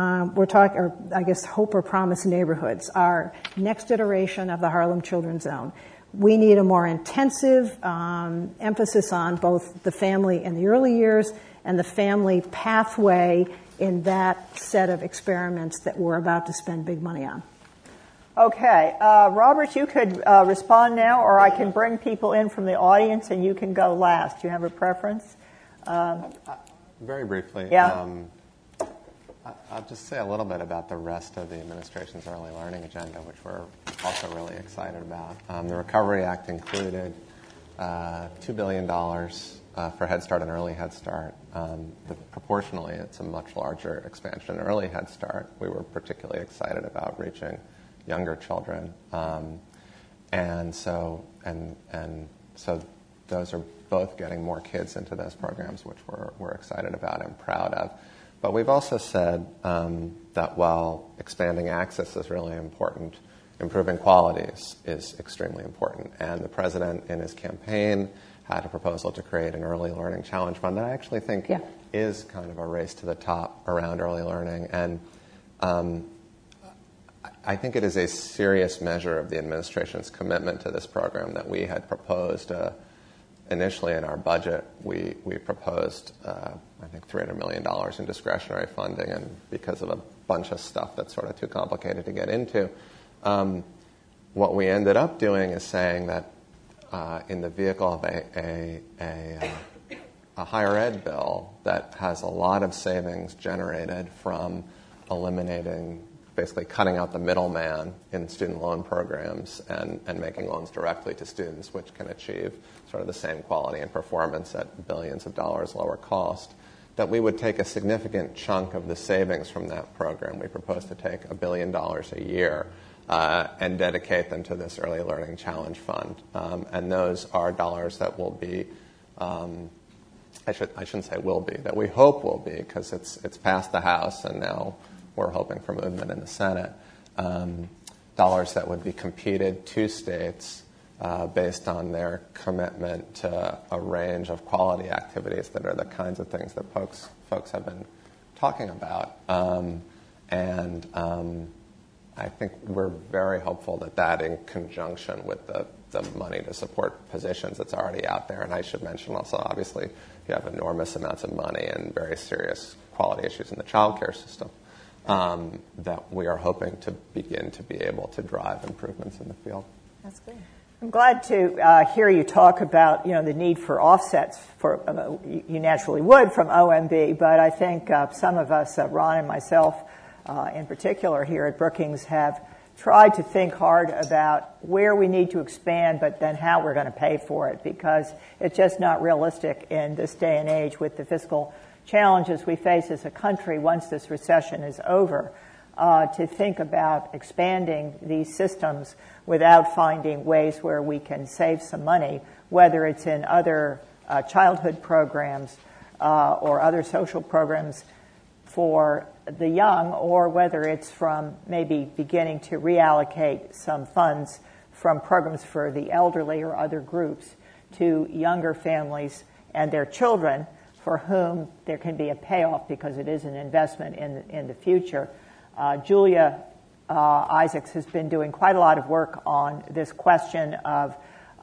Hope or Promise neighborhoods are next iteration of the Harlem Children's Zone. We need a more intensive emphasis on both the family in the early years and the family pathway in that set of experiments that we're about to spend big money on. Okay. Robert, you could respond now, or I can bring people in from the audience and you can go last. Do you have a preference? Very briefly. Yeah. I'll just say a little bit about the rest of the administration's early learning agenda, which we're also really excited about. The Recovery Act included $2 billion for Head Start and Early Head Start. Proportionally, it's a much larger expansion in Early Head Start. We were particularly excited about reaching younger children, and so those are both getting more kids into those programs, which we're excited about and proud of. But we've also said that while expanding access is really important, improving quality is extremely important. And the president, in his campaign, had a proposal to create an early learning challenge fund that I actually think is kind of a race to the top around early learning. And I think it is a serious measure of the administration's commitment to this program that we had proposed. Initially in our budget, we proposed, I think, $300 million in discretionary funding, and because of a bunch of stuff that's sort of too complicated to get into, what we ended up doing is saying that in the vehicle of a higher ed bill that has a lot of savings generated from eliminating, basically cutting out the middleman in student loan programs and making loans directly to students, which can achieve sort of the same quality and performance at billions of dollars lower cost, that we would take a significant chunk of the savings from that program. We propose to take $1 billion a year and dedicate them to this Early Learning Challenge Fund. And those are dollars that will be, I shouldn't say will be, that we hope will be, because it's passed the House and now we're hoping for movement in the Senate. Dollars that would be competed to states based on their commitment to a range of quality activities that are the kinds of things that folks have been talking about. And I think we're very hopeful that in conjunction with the money to support positions that's already out there, and I should mention also, obviously, you have enormous amounts of money and very serious quality issues in the child care system, that we are hoping to begin to be able to drive improvements in the field. That's good. I'm glad to hear you talk about, the need for offsets. You naturally would from OMB, but I think some of us, Ron and myself in particular here at Brookings, have tried to think hard about where we need to expand, but then how we're going to pay for it, because it's just not realistic in this day and age with the fiscal challenges we face as a country once this recession is over, to think about expanding these systems without finding ways where we can save some money, whether it's in other childhood programs or other social programs for the young, or whether it's from maybe beginning to reallocate some funds from programs for the elderly or other groups to younger families and their children, for whom there can be a payoff because it is an investment in the future. Julia Isaacs has been doing quite a lot of work on this question of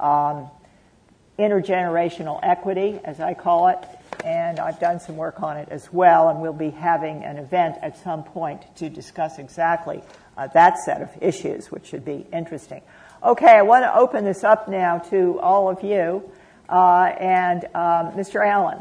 intergenerational equity, as I call it, and I've done some work on it as well, and we'll be having an event at some point to discuss exactly that set of issues, which should be interesting. Okay, I want to open this up now to all of you, and Mr. Allen.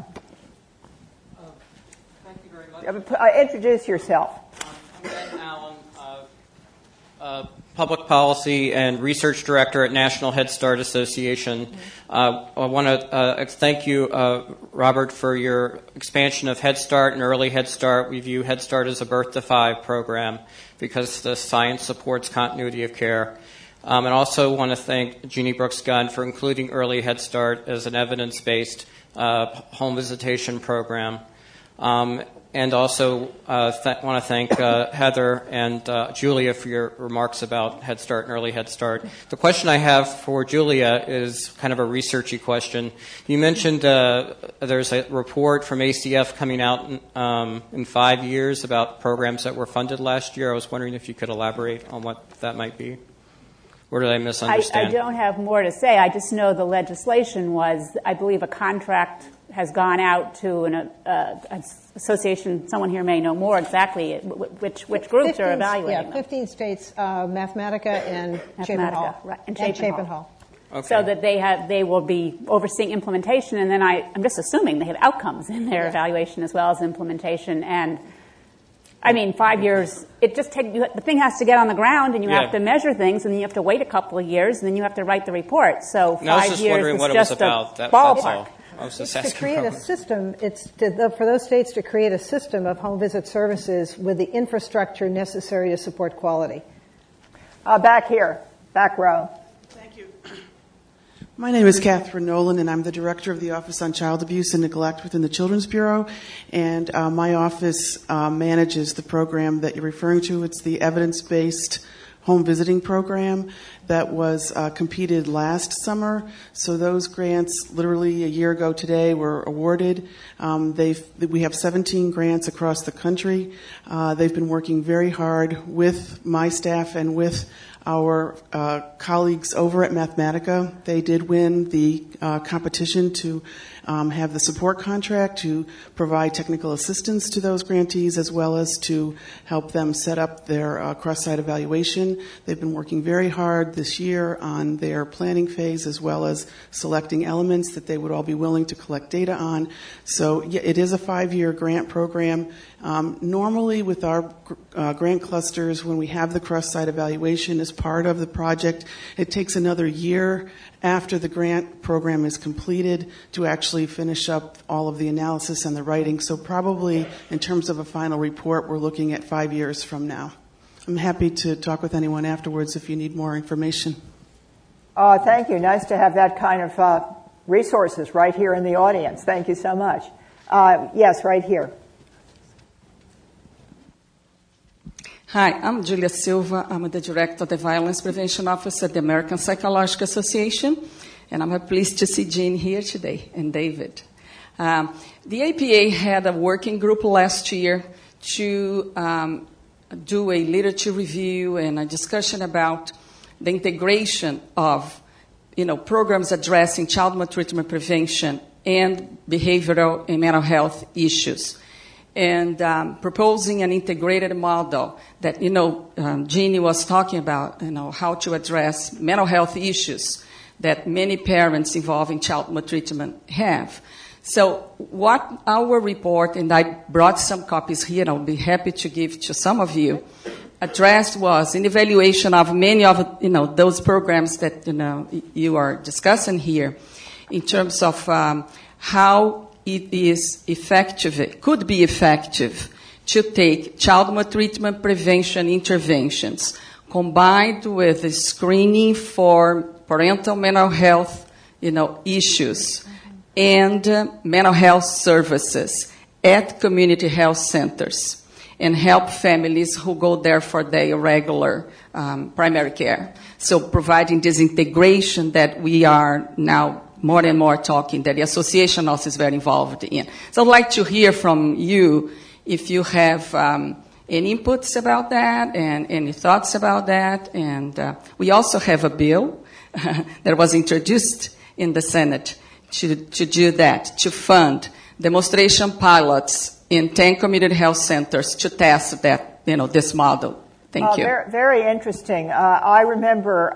Thank you very much. Introduce yourself. I'm Ben Allen, Public Policy and Research Director at National Head Start Association. I want to thank you, Robert, for your expansion of Head Start and Early Head Start. We view Head Start as a birth to 5 program because the science supports continuity of care. And also want to thank Jeannie Brooks-Gunn for including Early Head Start as an evidence-based home visitation program. And also want to thank Heather and Julia for your remarks about Head Start and Early Head Start. The question I have for Julia is kind of a researchy question. You mentioned there's a report from ACF coming out in 5 years about programs that were funded last year. I was wondering if you could elaborate on what that might be. Or did I misunderstand? I don't have more to say. I just know the legislation was, I believe, a contract has gone out to an association. Someone here may know more exactly which groups are evaluating them. 15 states, Mathematica and Chapin Hall. Right, and Chapin Hall. Okay. So that they will be overseeing implementation, and then I'm just assuming they have outcomes in their evaluation as well as implementation. And I mean, 5 years, it just the thing has to get on the ground, and you have to measure things, and then you have to wait a couple of years, and then you have to write the report. So 5 years I was just wondering what it was about. That's all. I was just to create a system. It's for those states to create a system of home visit services with the infrastructure necessary to support quality. Back here, back row. My name is Catherine Nolan, and I'm the director of the Office on Child Abuse and Neglect within the Children's Bureau. And my office manages the program that you're referring to. It's the evidence-based home visiting program that was competed last summer. So those grants, literally a year ago today, were awarded. We have 17 grants across the country. They've been working very hard with my staff and with our colleagues over at Mathematica. They did win the competition to have the support contract to provide technical assistance to those grantees, as well as to help them set up their cross-site evaluation. They've been working very hard this year on their planning phase, as well as selecting elements that they would all be willing to collect data on. So it is a 5-year grant program. Normally with our grant clusters, when we have the cross-site evaluation as part of the project, it takes another year after the grant program is completed to actually finish up all of the analysis and the writing. So probably in terms of a final report, we're looking at 5 years from now. I'm happy to talk with anyone afterwards if you need more information. Thank you. Nice to have that kind of resources right here in the audience. Thank you so much. Yes, right here. Hi, I'm Julia Silva. I'm the director of the Violence Prevention Office at the American Psychological Association, and I'm pleased to see Jean here today and David. The APA had a working group last year to do a literature review and a discussion about the integration of, programs addressing child maltreatment prevention and behavioral and mental health issues, and proposing an integrated model that, Jeannie was talking about, how to address mental health issues that many parents involving child maltreatment have. So what our report, and I brought some copies here, and I'll be happy to give to some of you, addressed was an evaluation of many of, those programs that, you are discussing here in terms of how it is effective, it could be effective to take child maltreatment prevention interventions combined with the screening for parental mental health, issues and mental health services at community health centers and help families who go there for their regular primary care. So providing this integration that we are now more and more talking, that the association also is very involved in. So I'd like to hear from you if you have any inputs about that and any thoughts about that. And we also have a bill that was introduced in the Senate to do that, to fund demonstration pilots in 10 community health centers to test that, this model. Thank you. Very interesting. I remember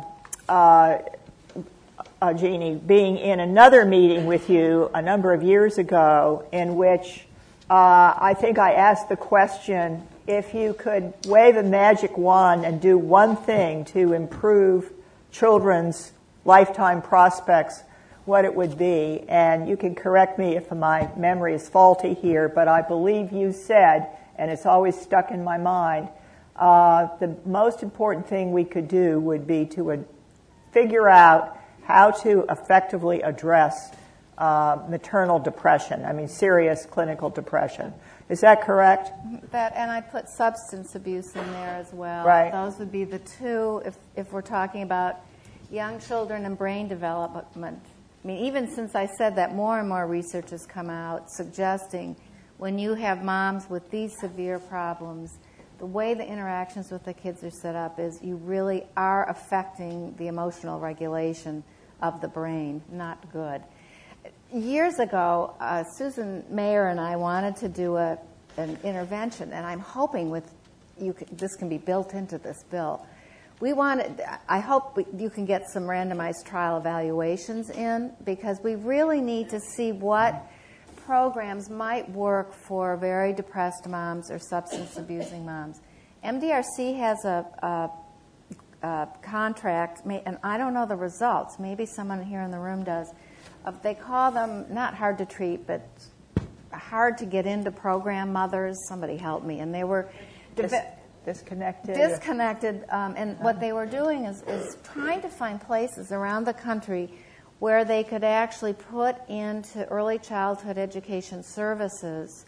Jeannie, being in another meeting with you a number of years ago in which I think I asked the question, if you could wave a magic wand and do one thing to improve children's lifetime prospects, what it would be. And you can correct me if my memory is faulty here, but I believe you said, and it's always stuck in my mind, the most important thing we could do would be to figure out how to effectively address maternal depression, serious clinical depression. Is that correct? That, and I put substance abuse in there as well. Right. Those would be the two if we're talking about young children and brain development. Even since I said that, more and more research has come out suggesting when you have moms with these severe problems, the way the interactions with the kids are set up is you really are affecting the emotional regulation of the brain. Not good. years ago, Susan Mayer and I wanted to do an intervention, and I'm hoping this can be built into this bill. I hope you can get some randomized trial evaluations in, because we really need to see what programs might work for very depressed moms or substance abusing moms. MDRC has a contract, and I don't know the results. Maybe someone here in the room does. They call them not hard to treat, but hard to get into program mothers. Somebody help me. And they were disconnected. And what they were doing is trying to find places around the country where they could actually put into early childhood education services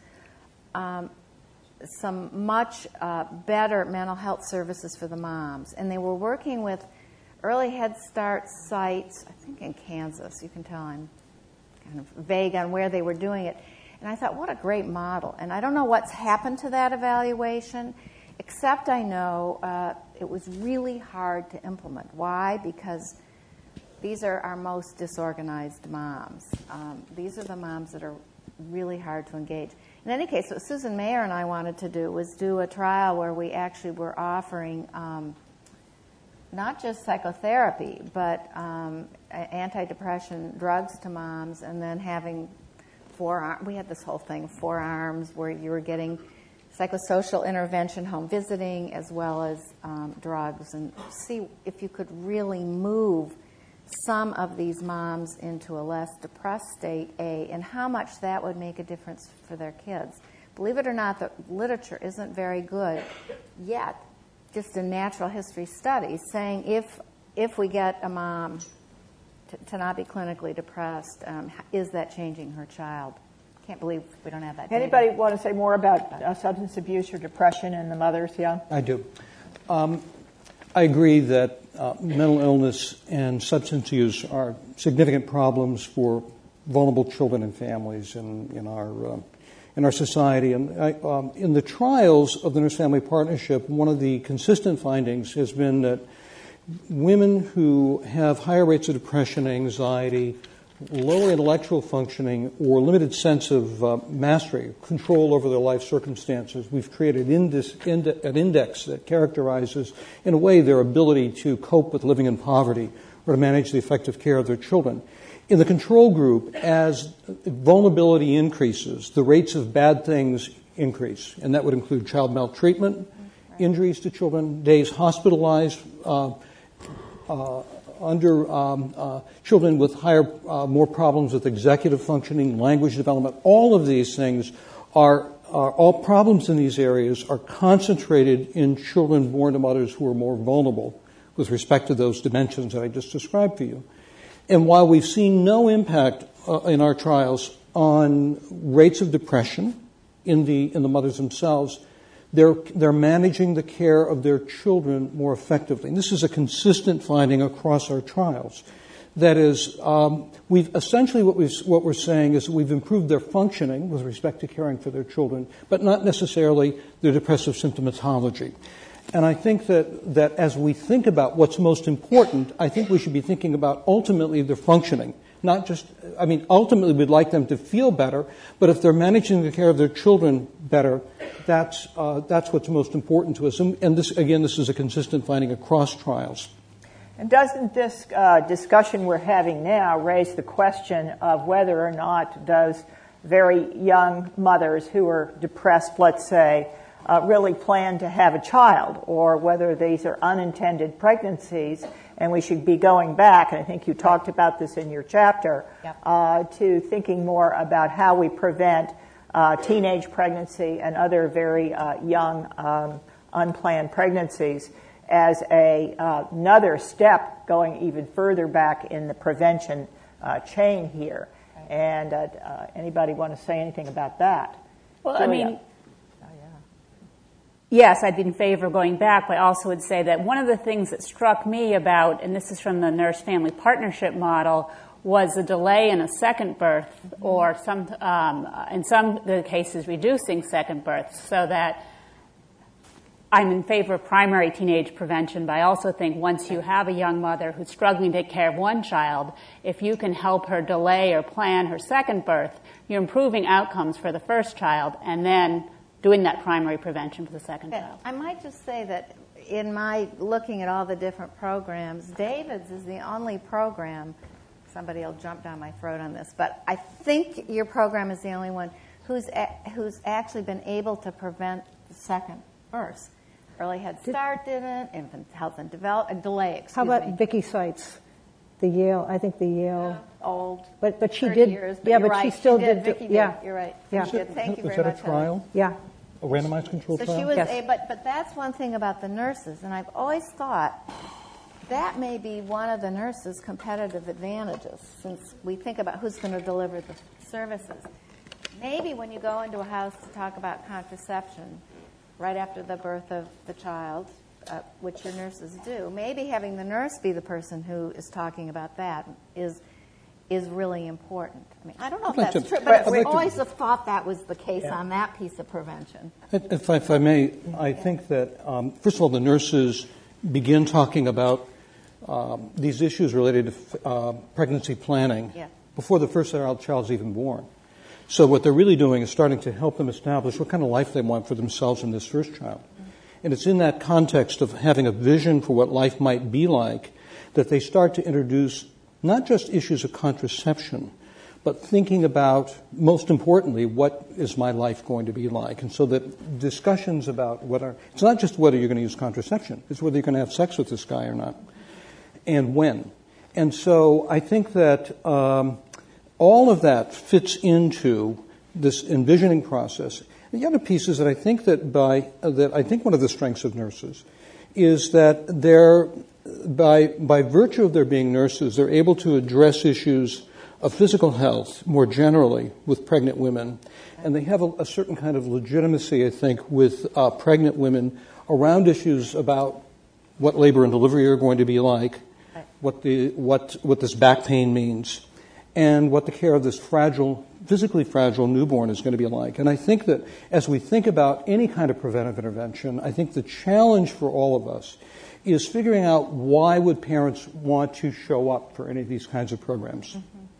some much better mental health services for the moms. And they were working with early Head Start sites, I think in Kansas. You can tell I'm kind of vague on where they were doing it. And I thought, what a great model. And I don't know what's happened to that evaluation, except I know it was really hard to implement. Why? Because these are our most disorganized moms. These are the moms that are really hard to engage. In any case, what Susan Mayer and I wanted to do was do a trial where we actually were offering not just psychotherapy, but antidepressant drugs to moms, and then having we had this whole thing, 4 arms, where you were getting psychosocial intervention, home visiting, as well as drugs, and see if you could really move some of these moms into a less depressed state, and how much that would make a difference for their kids. Believe it or not, the literature isn't very good yet, just in natural history studies, saying if we get a mom to not be clinically depressed, is that changing her child? Can't believe we don't have that data. Anybody want to say more about substance abuse or depression in the mothers? Yeah, I do. I agree that mental illness and substance use are significant problems for vulnerable children and families in our society. And in the trials of the Nurse Family Partnership, one of the consistent findings has been that women who have higher rates of depression, anxiety, lower intellectual functioning, or limited sense of mastery, control over their life circumstances, we've created an index that characterizes, in a way, their ability to cope with living in poverty or to manage the effective care of their children. In the control group, as vulnerability increases, the rates of bad things increase, and that would include child maltreatment, injuries to children, days hospitalized, children with more problems with executive functioning, language development. All of these things are all problems in these areas are concentrated in children born to mothers who are more vulnerable with respect to those dimensions that I just described for you. And while we've seen no impact in our trials on rates of depression in the mothers themselves, they're managing the care of their children more effectively. And this is a consistent finding across our trials. That is, we've essentially what we're saying is that we've improved their functioning with respect to caring for their children, but not necessarily their depressive symptomatology. And I think that as we think about what's most important, I think we should be thinking about ultimately their functioning. Not just, ultimately we'd like them to feel better, but if they're managing the care of their children better, that's what's most important to us. And this is a consistent finding across trials. And doesn't this discussion we're having now raise the question of whether or not those very young mothers who are depressed, let's say, really plan to have a child, or whether these are unintended pregnancies, and we should be going back, and I think you talked about this in your chapter, to thinking more about how we prevent teenage pregnancy and other very young unplanned pregnancies as another step going even further back in the prevention chain here. And anybody want to say anything about that? Well, Julia. Yes, I'd be in favor of going back, but I also would say that one of the things that struck me about, and this is from the Nurse Family Partnership model, was a delay in a second birth, or in some cases reducing second birth, so that I'm in favor of primary teenage prevention, but I also think once you have a young mother who's struggling to take care of one child, if you can help her delay or plan her second birth, you're improving outcomes for the first child and then doing that primary prevention for the second child. I might just say that in my looking at all the different programs, David's is the only program, somebody will jump down my throat on this, but I think your program is the only one who's actually been able to prevent the second birth. Early Head Start didn't, Infant Health and Development, delay, How about Vicki Seitz? The Yale. Old. But she 30 did. Years, but yeah, but she still did. Vicki yeah. You're right. Yeah. She did. Thank you very much. much. Was that a trial? Yeah. A randomized controlled So trial? she was Yes. but that's one thing about the nurses, and I've always thought that may be one of the nurses' competitive advantages, since we think about who's going to deliver the services. Maybe when you go into a house to talk about contraception, right after the birth of the child, which your nurses do, maybe having the nurse be the person who is talking about that is really important. I mean, I don't know if that's true, but I always have thought that was the case on that piece of prevention. If I may, I think that, first of all, the nurses begin talking about these issues related to pregnancy planning before the first child's even born. So what they're really doing is starting to help them establish what kind of life they want for themselves and this first child. And it's in that context of having a vision for what life might be like that they start to introduce not just issues of contraception, but thinking about, most importantly, what is my life going to be like? And so that discussions about it's not just whether you're going to use contraception, it's whether you're going to have sex with this guy or not, and when. And so I think that all of that fits into this envisioning process. The other piece is that I think one of the strengths of nurses is that they're, by virtue of their being nurses, they're able to address issues of physical health more generally with pregnant women. And they have a certain kind of legitimacy, I think, with pregnant women around issues about what labor and delivery are going to be like, what this back pain means, and what the care of this physically fragile newborn is going to be like. And I think that as we think about any kind of preventive intervention, I think the challenge for all of us is figuring out why would parents want to show up for any of these kinds of programs.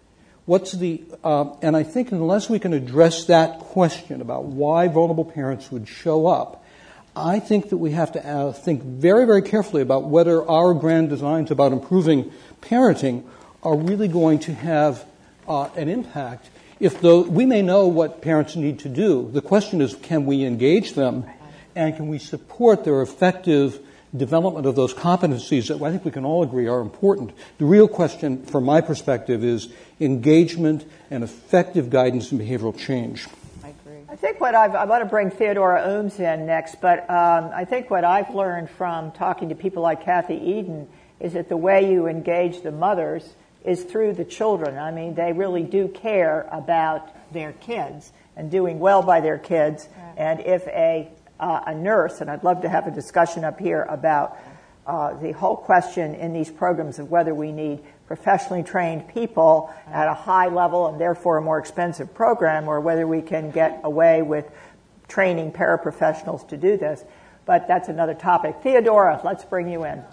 And I think unless we can address that question about why vulnerable parents would show up, I think that we have to think very, very carefully about whether our grand designs about improving parenting are really going to have an impact. We may know what parents need to do. The question is, can we engage them, and can we support their effective development of those competencies that I think we can all agree are important? The real question, from my perspective, is engagement and effective guidance in behavioral change. I think I want to bring Theodora Ooms in next, but I think what I've learned from talking to people like Kathy Eden is that the way you engage the mothers is through the children. I mean, they really do care about their kids and doing well by their kids. Right. And if a nurse, and I'd love to have a discussion up here about the whole question in these programs of whether we need professionally trained people at a high level and therefore a more expensive program, or whether we can get away with training paraprofessionals to do this. But that's another topic. Theodora, let's bring you in.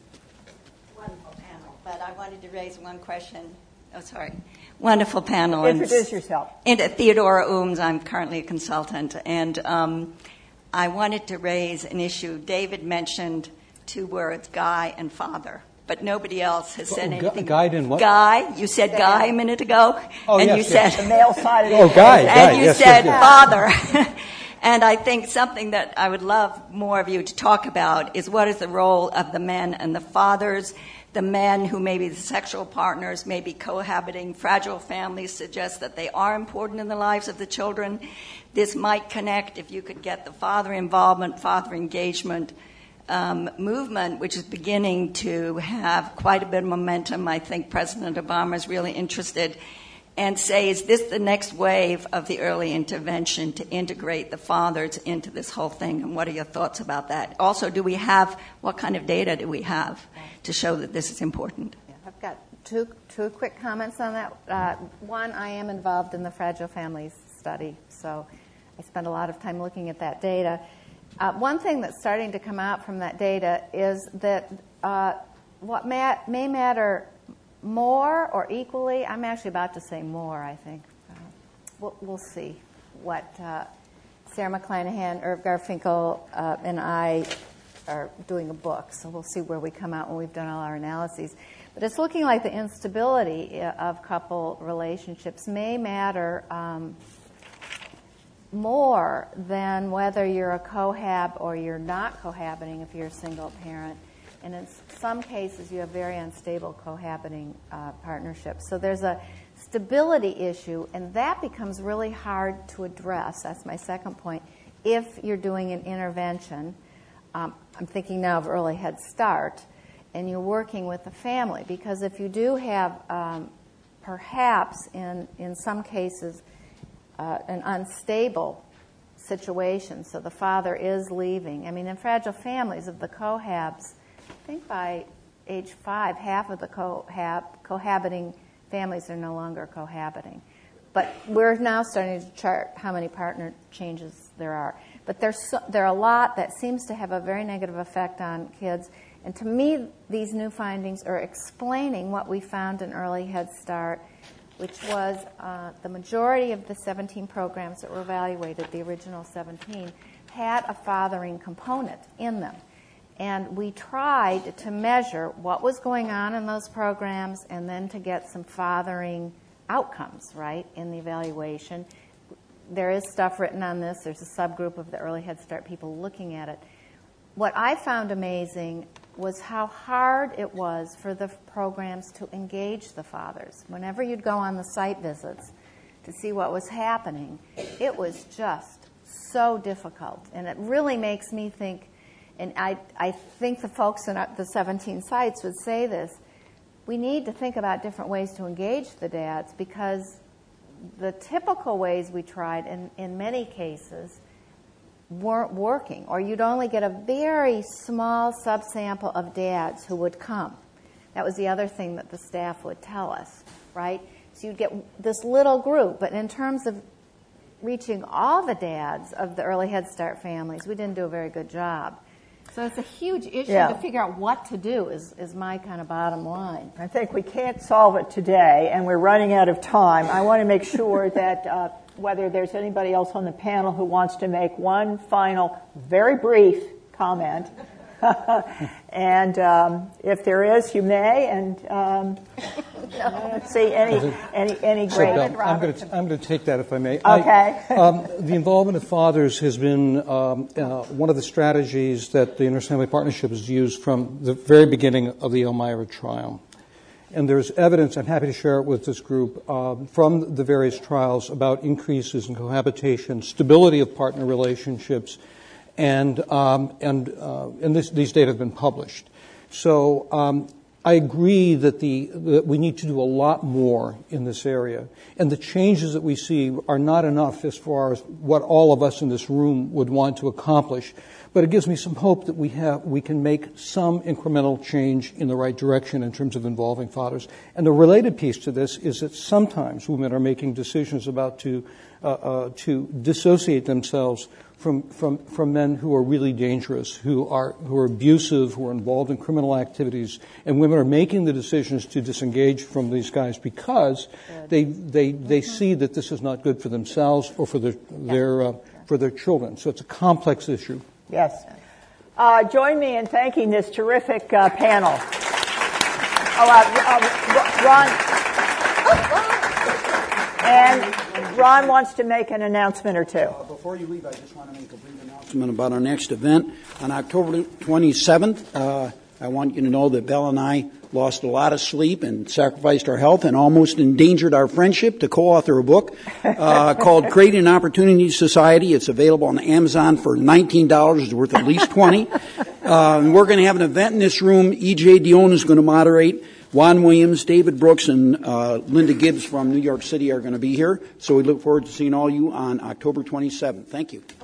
Wonderful panel, but I wanted to raise one question. Oh, sorry. Wonderful panel. Introduce yourself. Theodora Ooms. I'm currently a consultant, and I wanted to raise an issue. David mentioned two words, guy and father, but nobody else has said anything. Guide and what? Guy. You said guy a minute ago. Oh, and yes, you said the male side of the guy. And you yes, said yes. father. And I think something that I would love more of you to talk about is what is the role of the men and the fathers. The men who may be the sexual partners, may be cohabiting. Fragile families suggest that they are important in the lives of the children. This might connect if you could get the father involvement, father engagement movement, which is beginning to have quite a bit of momentum. I think President Obama is really interested, and say, is this the next wave of the early intervention to integrate the fathers into this whole thing? And what are your thoughts about that? Also, what kind of data do we have to show that this is important? Yeah, I've got two quick comments on that. One, I am involved in the Fragile Families study, so I spend a lot of time looking at that data. One thing that's starting to come out from that data is that what may matter more or equally, I'm actually about to say more, I think. We'll see what Sarah McClanahan, Irv Garfinkel, and I are doing a book, so we'll see where we come out when we've done all our analyses. But it's looking like the instability of couple relationships may matter more than whether you're a cohab or you're not cohabiting if you're a single parent. And in some cases, you have very unstable cohabiting partnerships. So there's a stability issue, and that becomes really hard to address. That's my second point. If you're doing an intervention, I'm thinking now of early Head Start, and you're working with the family, because if you do have perhaps in some cases an unstable situation, so the father is leaving. I mean, in fragile families of the cohabs, I think by age 5, half of the cohabiting families are no longer cohabiting. But we're now starting to chart how many partner changes there are. But there are a lot that seems to have a very negative effect on kids. And to me, these new findings are explaining what we found in early Head Start, which was the majority of the 17 programs that were evaluated, the original 17, had a fathering component in them. And we tried to measure what was going on in those programs and then to get some fathering outcomes, right, in the evaluation. There is stuff written on this. There's a subgroup of the early Head Start people looking at it. What I found amazing was how hard it was for the programs to engage the fathers. Whenever you'd go on the site visits to see what was happening, it was just so difficult. And it really makes me think, and I think the folks in the 17 sites would say this, we need to think about different ways to engage the dads, because the typical ways we tried in many cases weren't working, or you'd only get a very small subsample of dads who would come. That was the other thing that the staff would tell us, right? So you'd get this little group, but in terms of reaching all the dads of the early Head Start families, we didn't do a very good job. So it's a huge issue to figure out what to do is my kind of bottom line. I think we can't solve it today, and we're running out of time. I want to make sure that whether there's anybody else on the panel who wants to make one final, very brief comment. And if there is, you may. And let's see any great. I'm going to take that if I may. Okay. The involvement of fathers has been one of the strategies that the Interest Family Partnership has used from the very beginning of the Elmira trial. And there's evidence, I'm happy to share it with this group, from the various trials about increases in cohabitation, stability of partner relationships, and these data have been published. So I agree that that we need to do a lot more in this area, and the changes that we see are not enough as far as what all of us in this room would want to accomplish. But it gives me some hope that we can make some incremental change in the right direction in terms of involving fathers. And the related piece to this is that sometimes women are making decisions about to dissociate themselves from men who are really dangerous, who are abusive, who are involved in criminal activities, and women are making the decisions to disengage from these guys because they see that this is not good for themselves or for their children. So it's a complex issue. Yes. Join me in thanking this terrific panel. Ron. And Ron wants to make an announcement or two. Before you leave, I just want to make a brief announcement about our next event. On October 27th, I want you to know that Belle and I lost a lot of sleep and sacrificed our health and almost endangered our friendship to co-author a book called Creating an Opportunity Society. It's available on Amazon for $19. It's worth at least $20. And we're going to have an event in this room. E.J. Dion is going to moderate. Juan Williams, David Brooks, and Linda Gibbs from New York City are going to be here. So we look forward to seeing all you on October 27th. Thank you.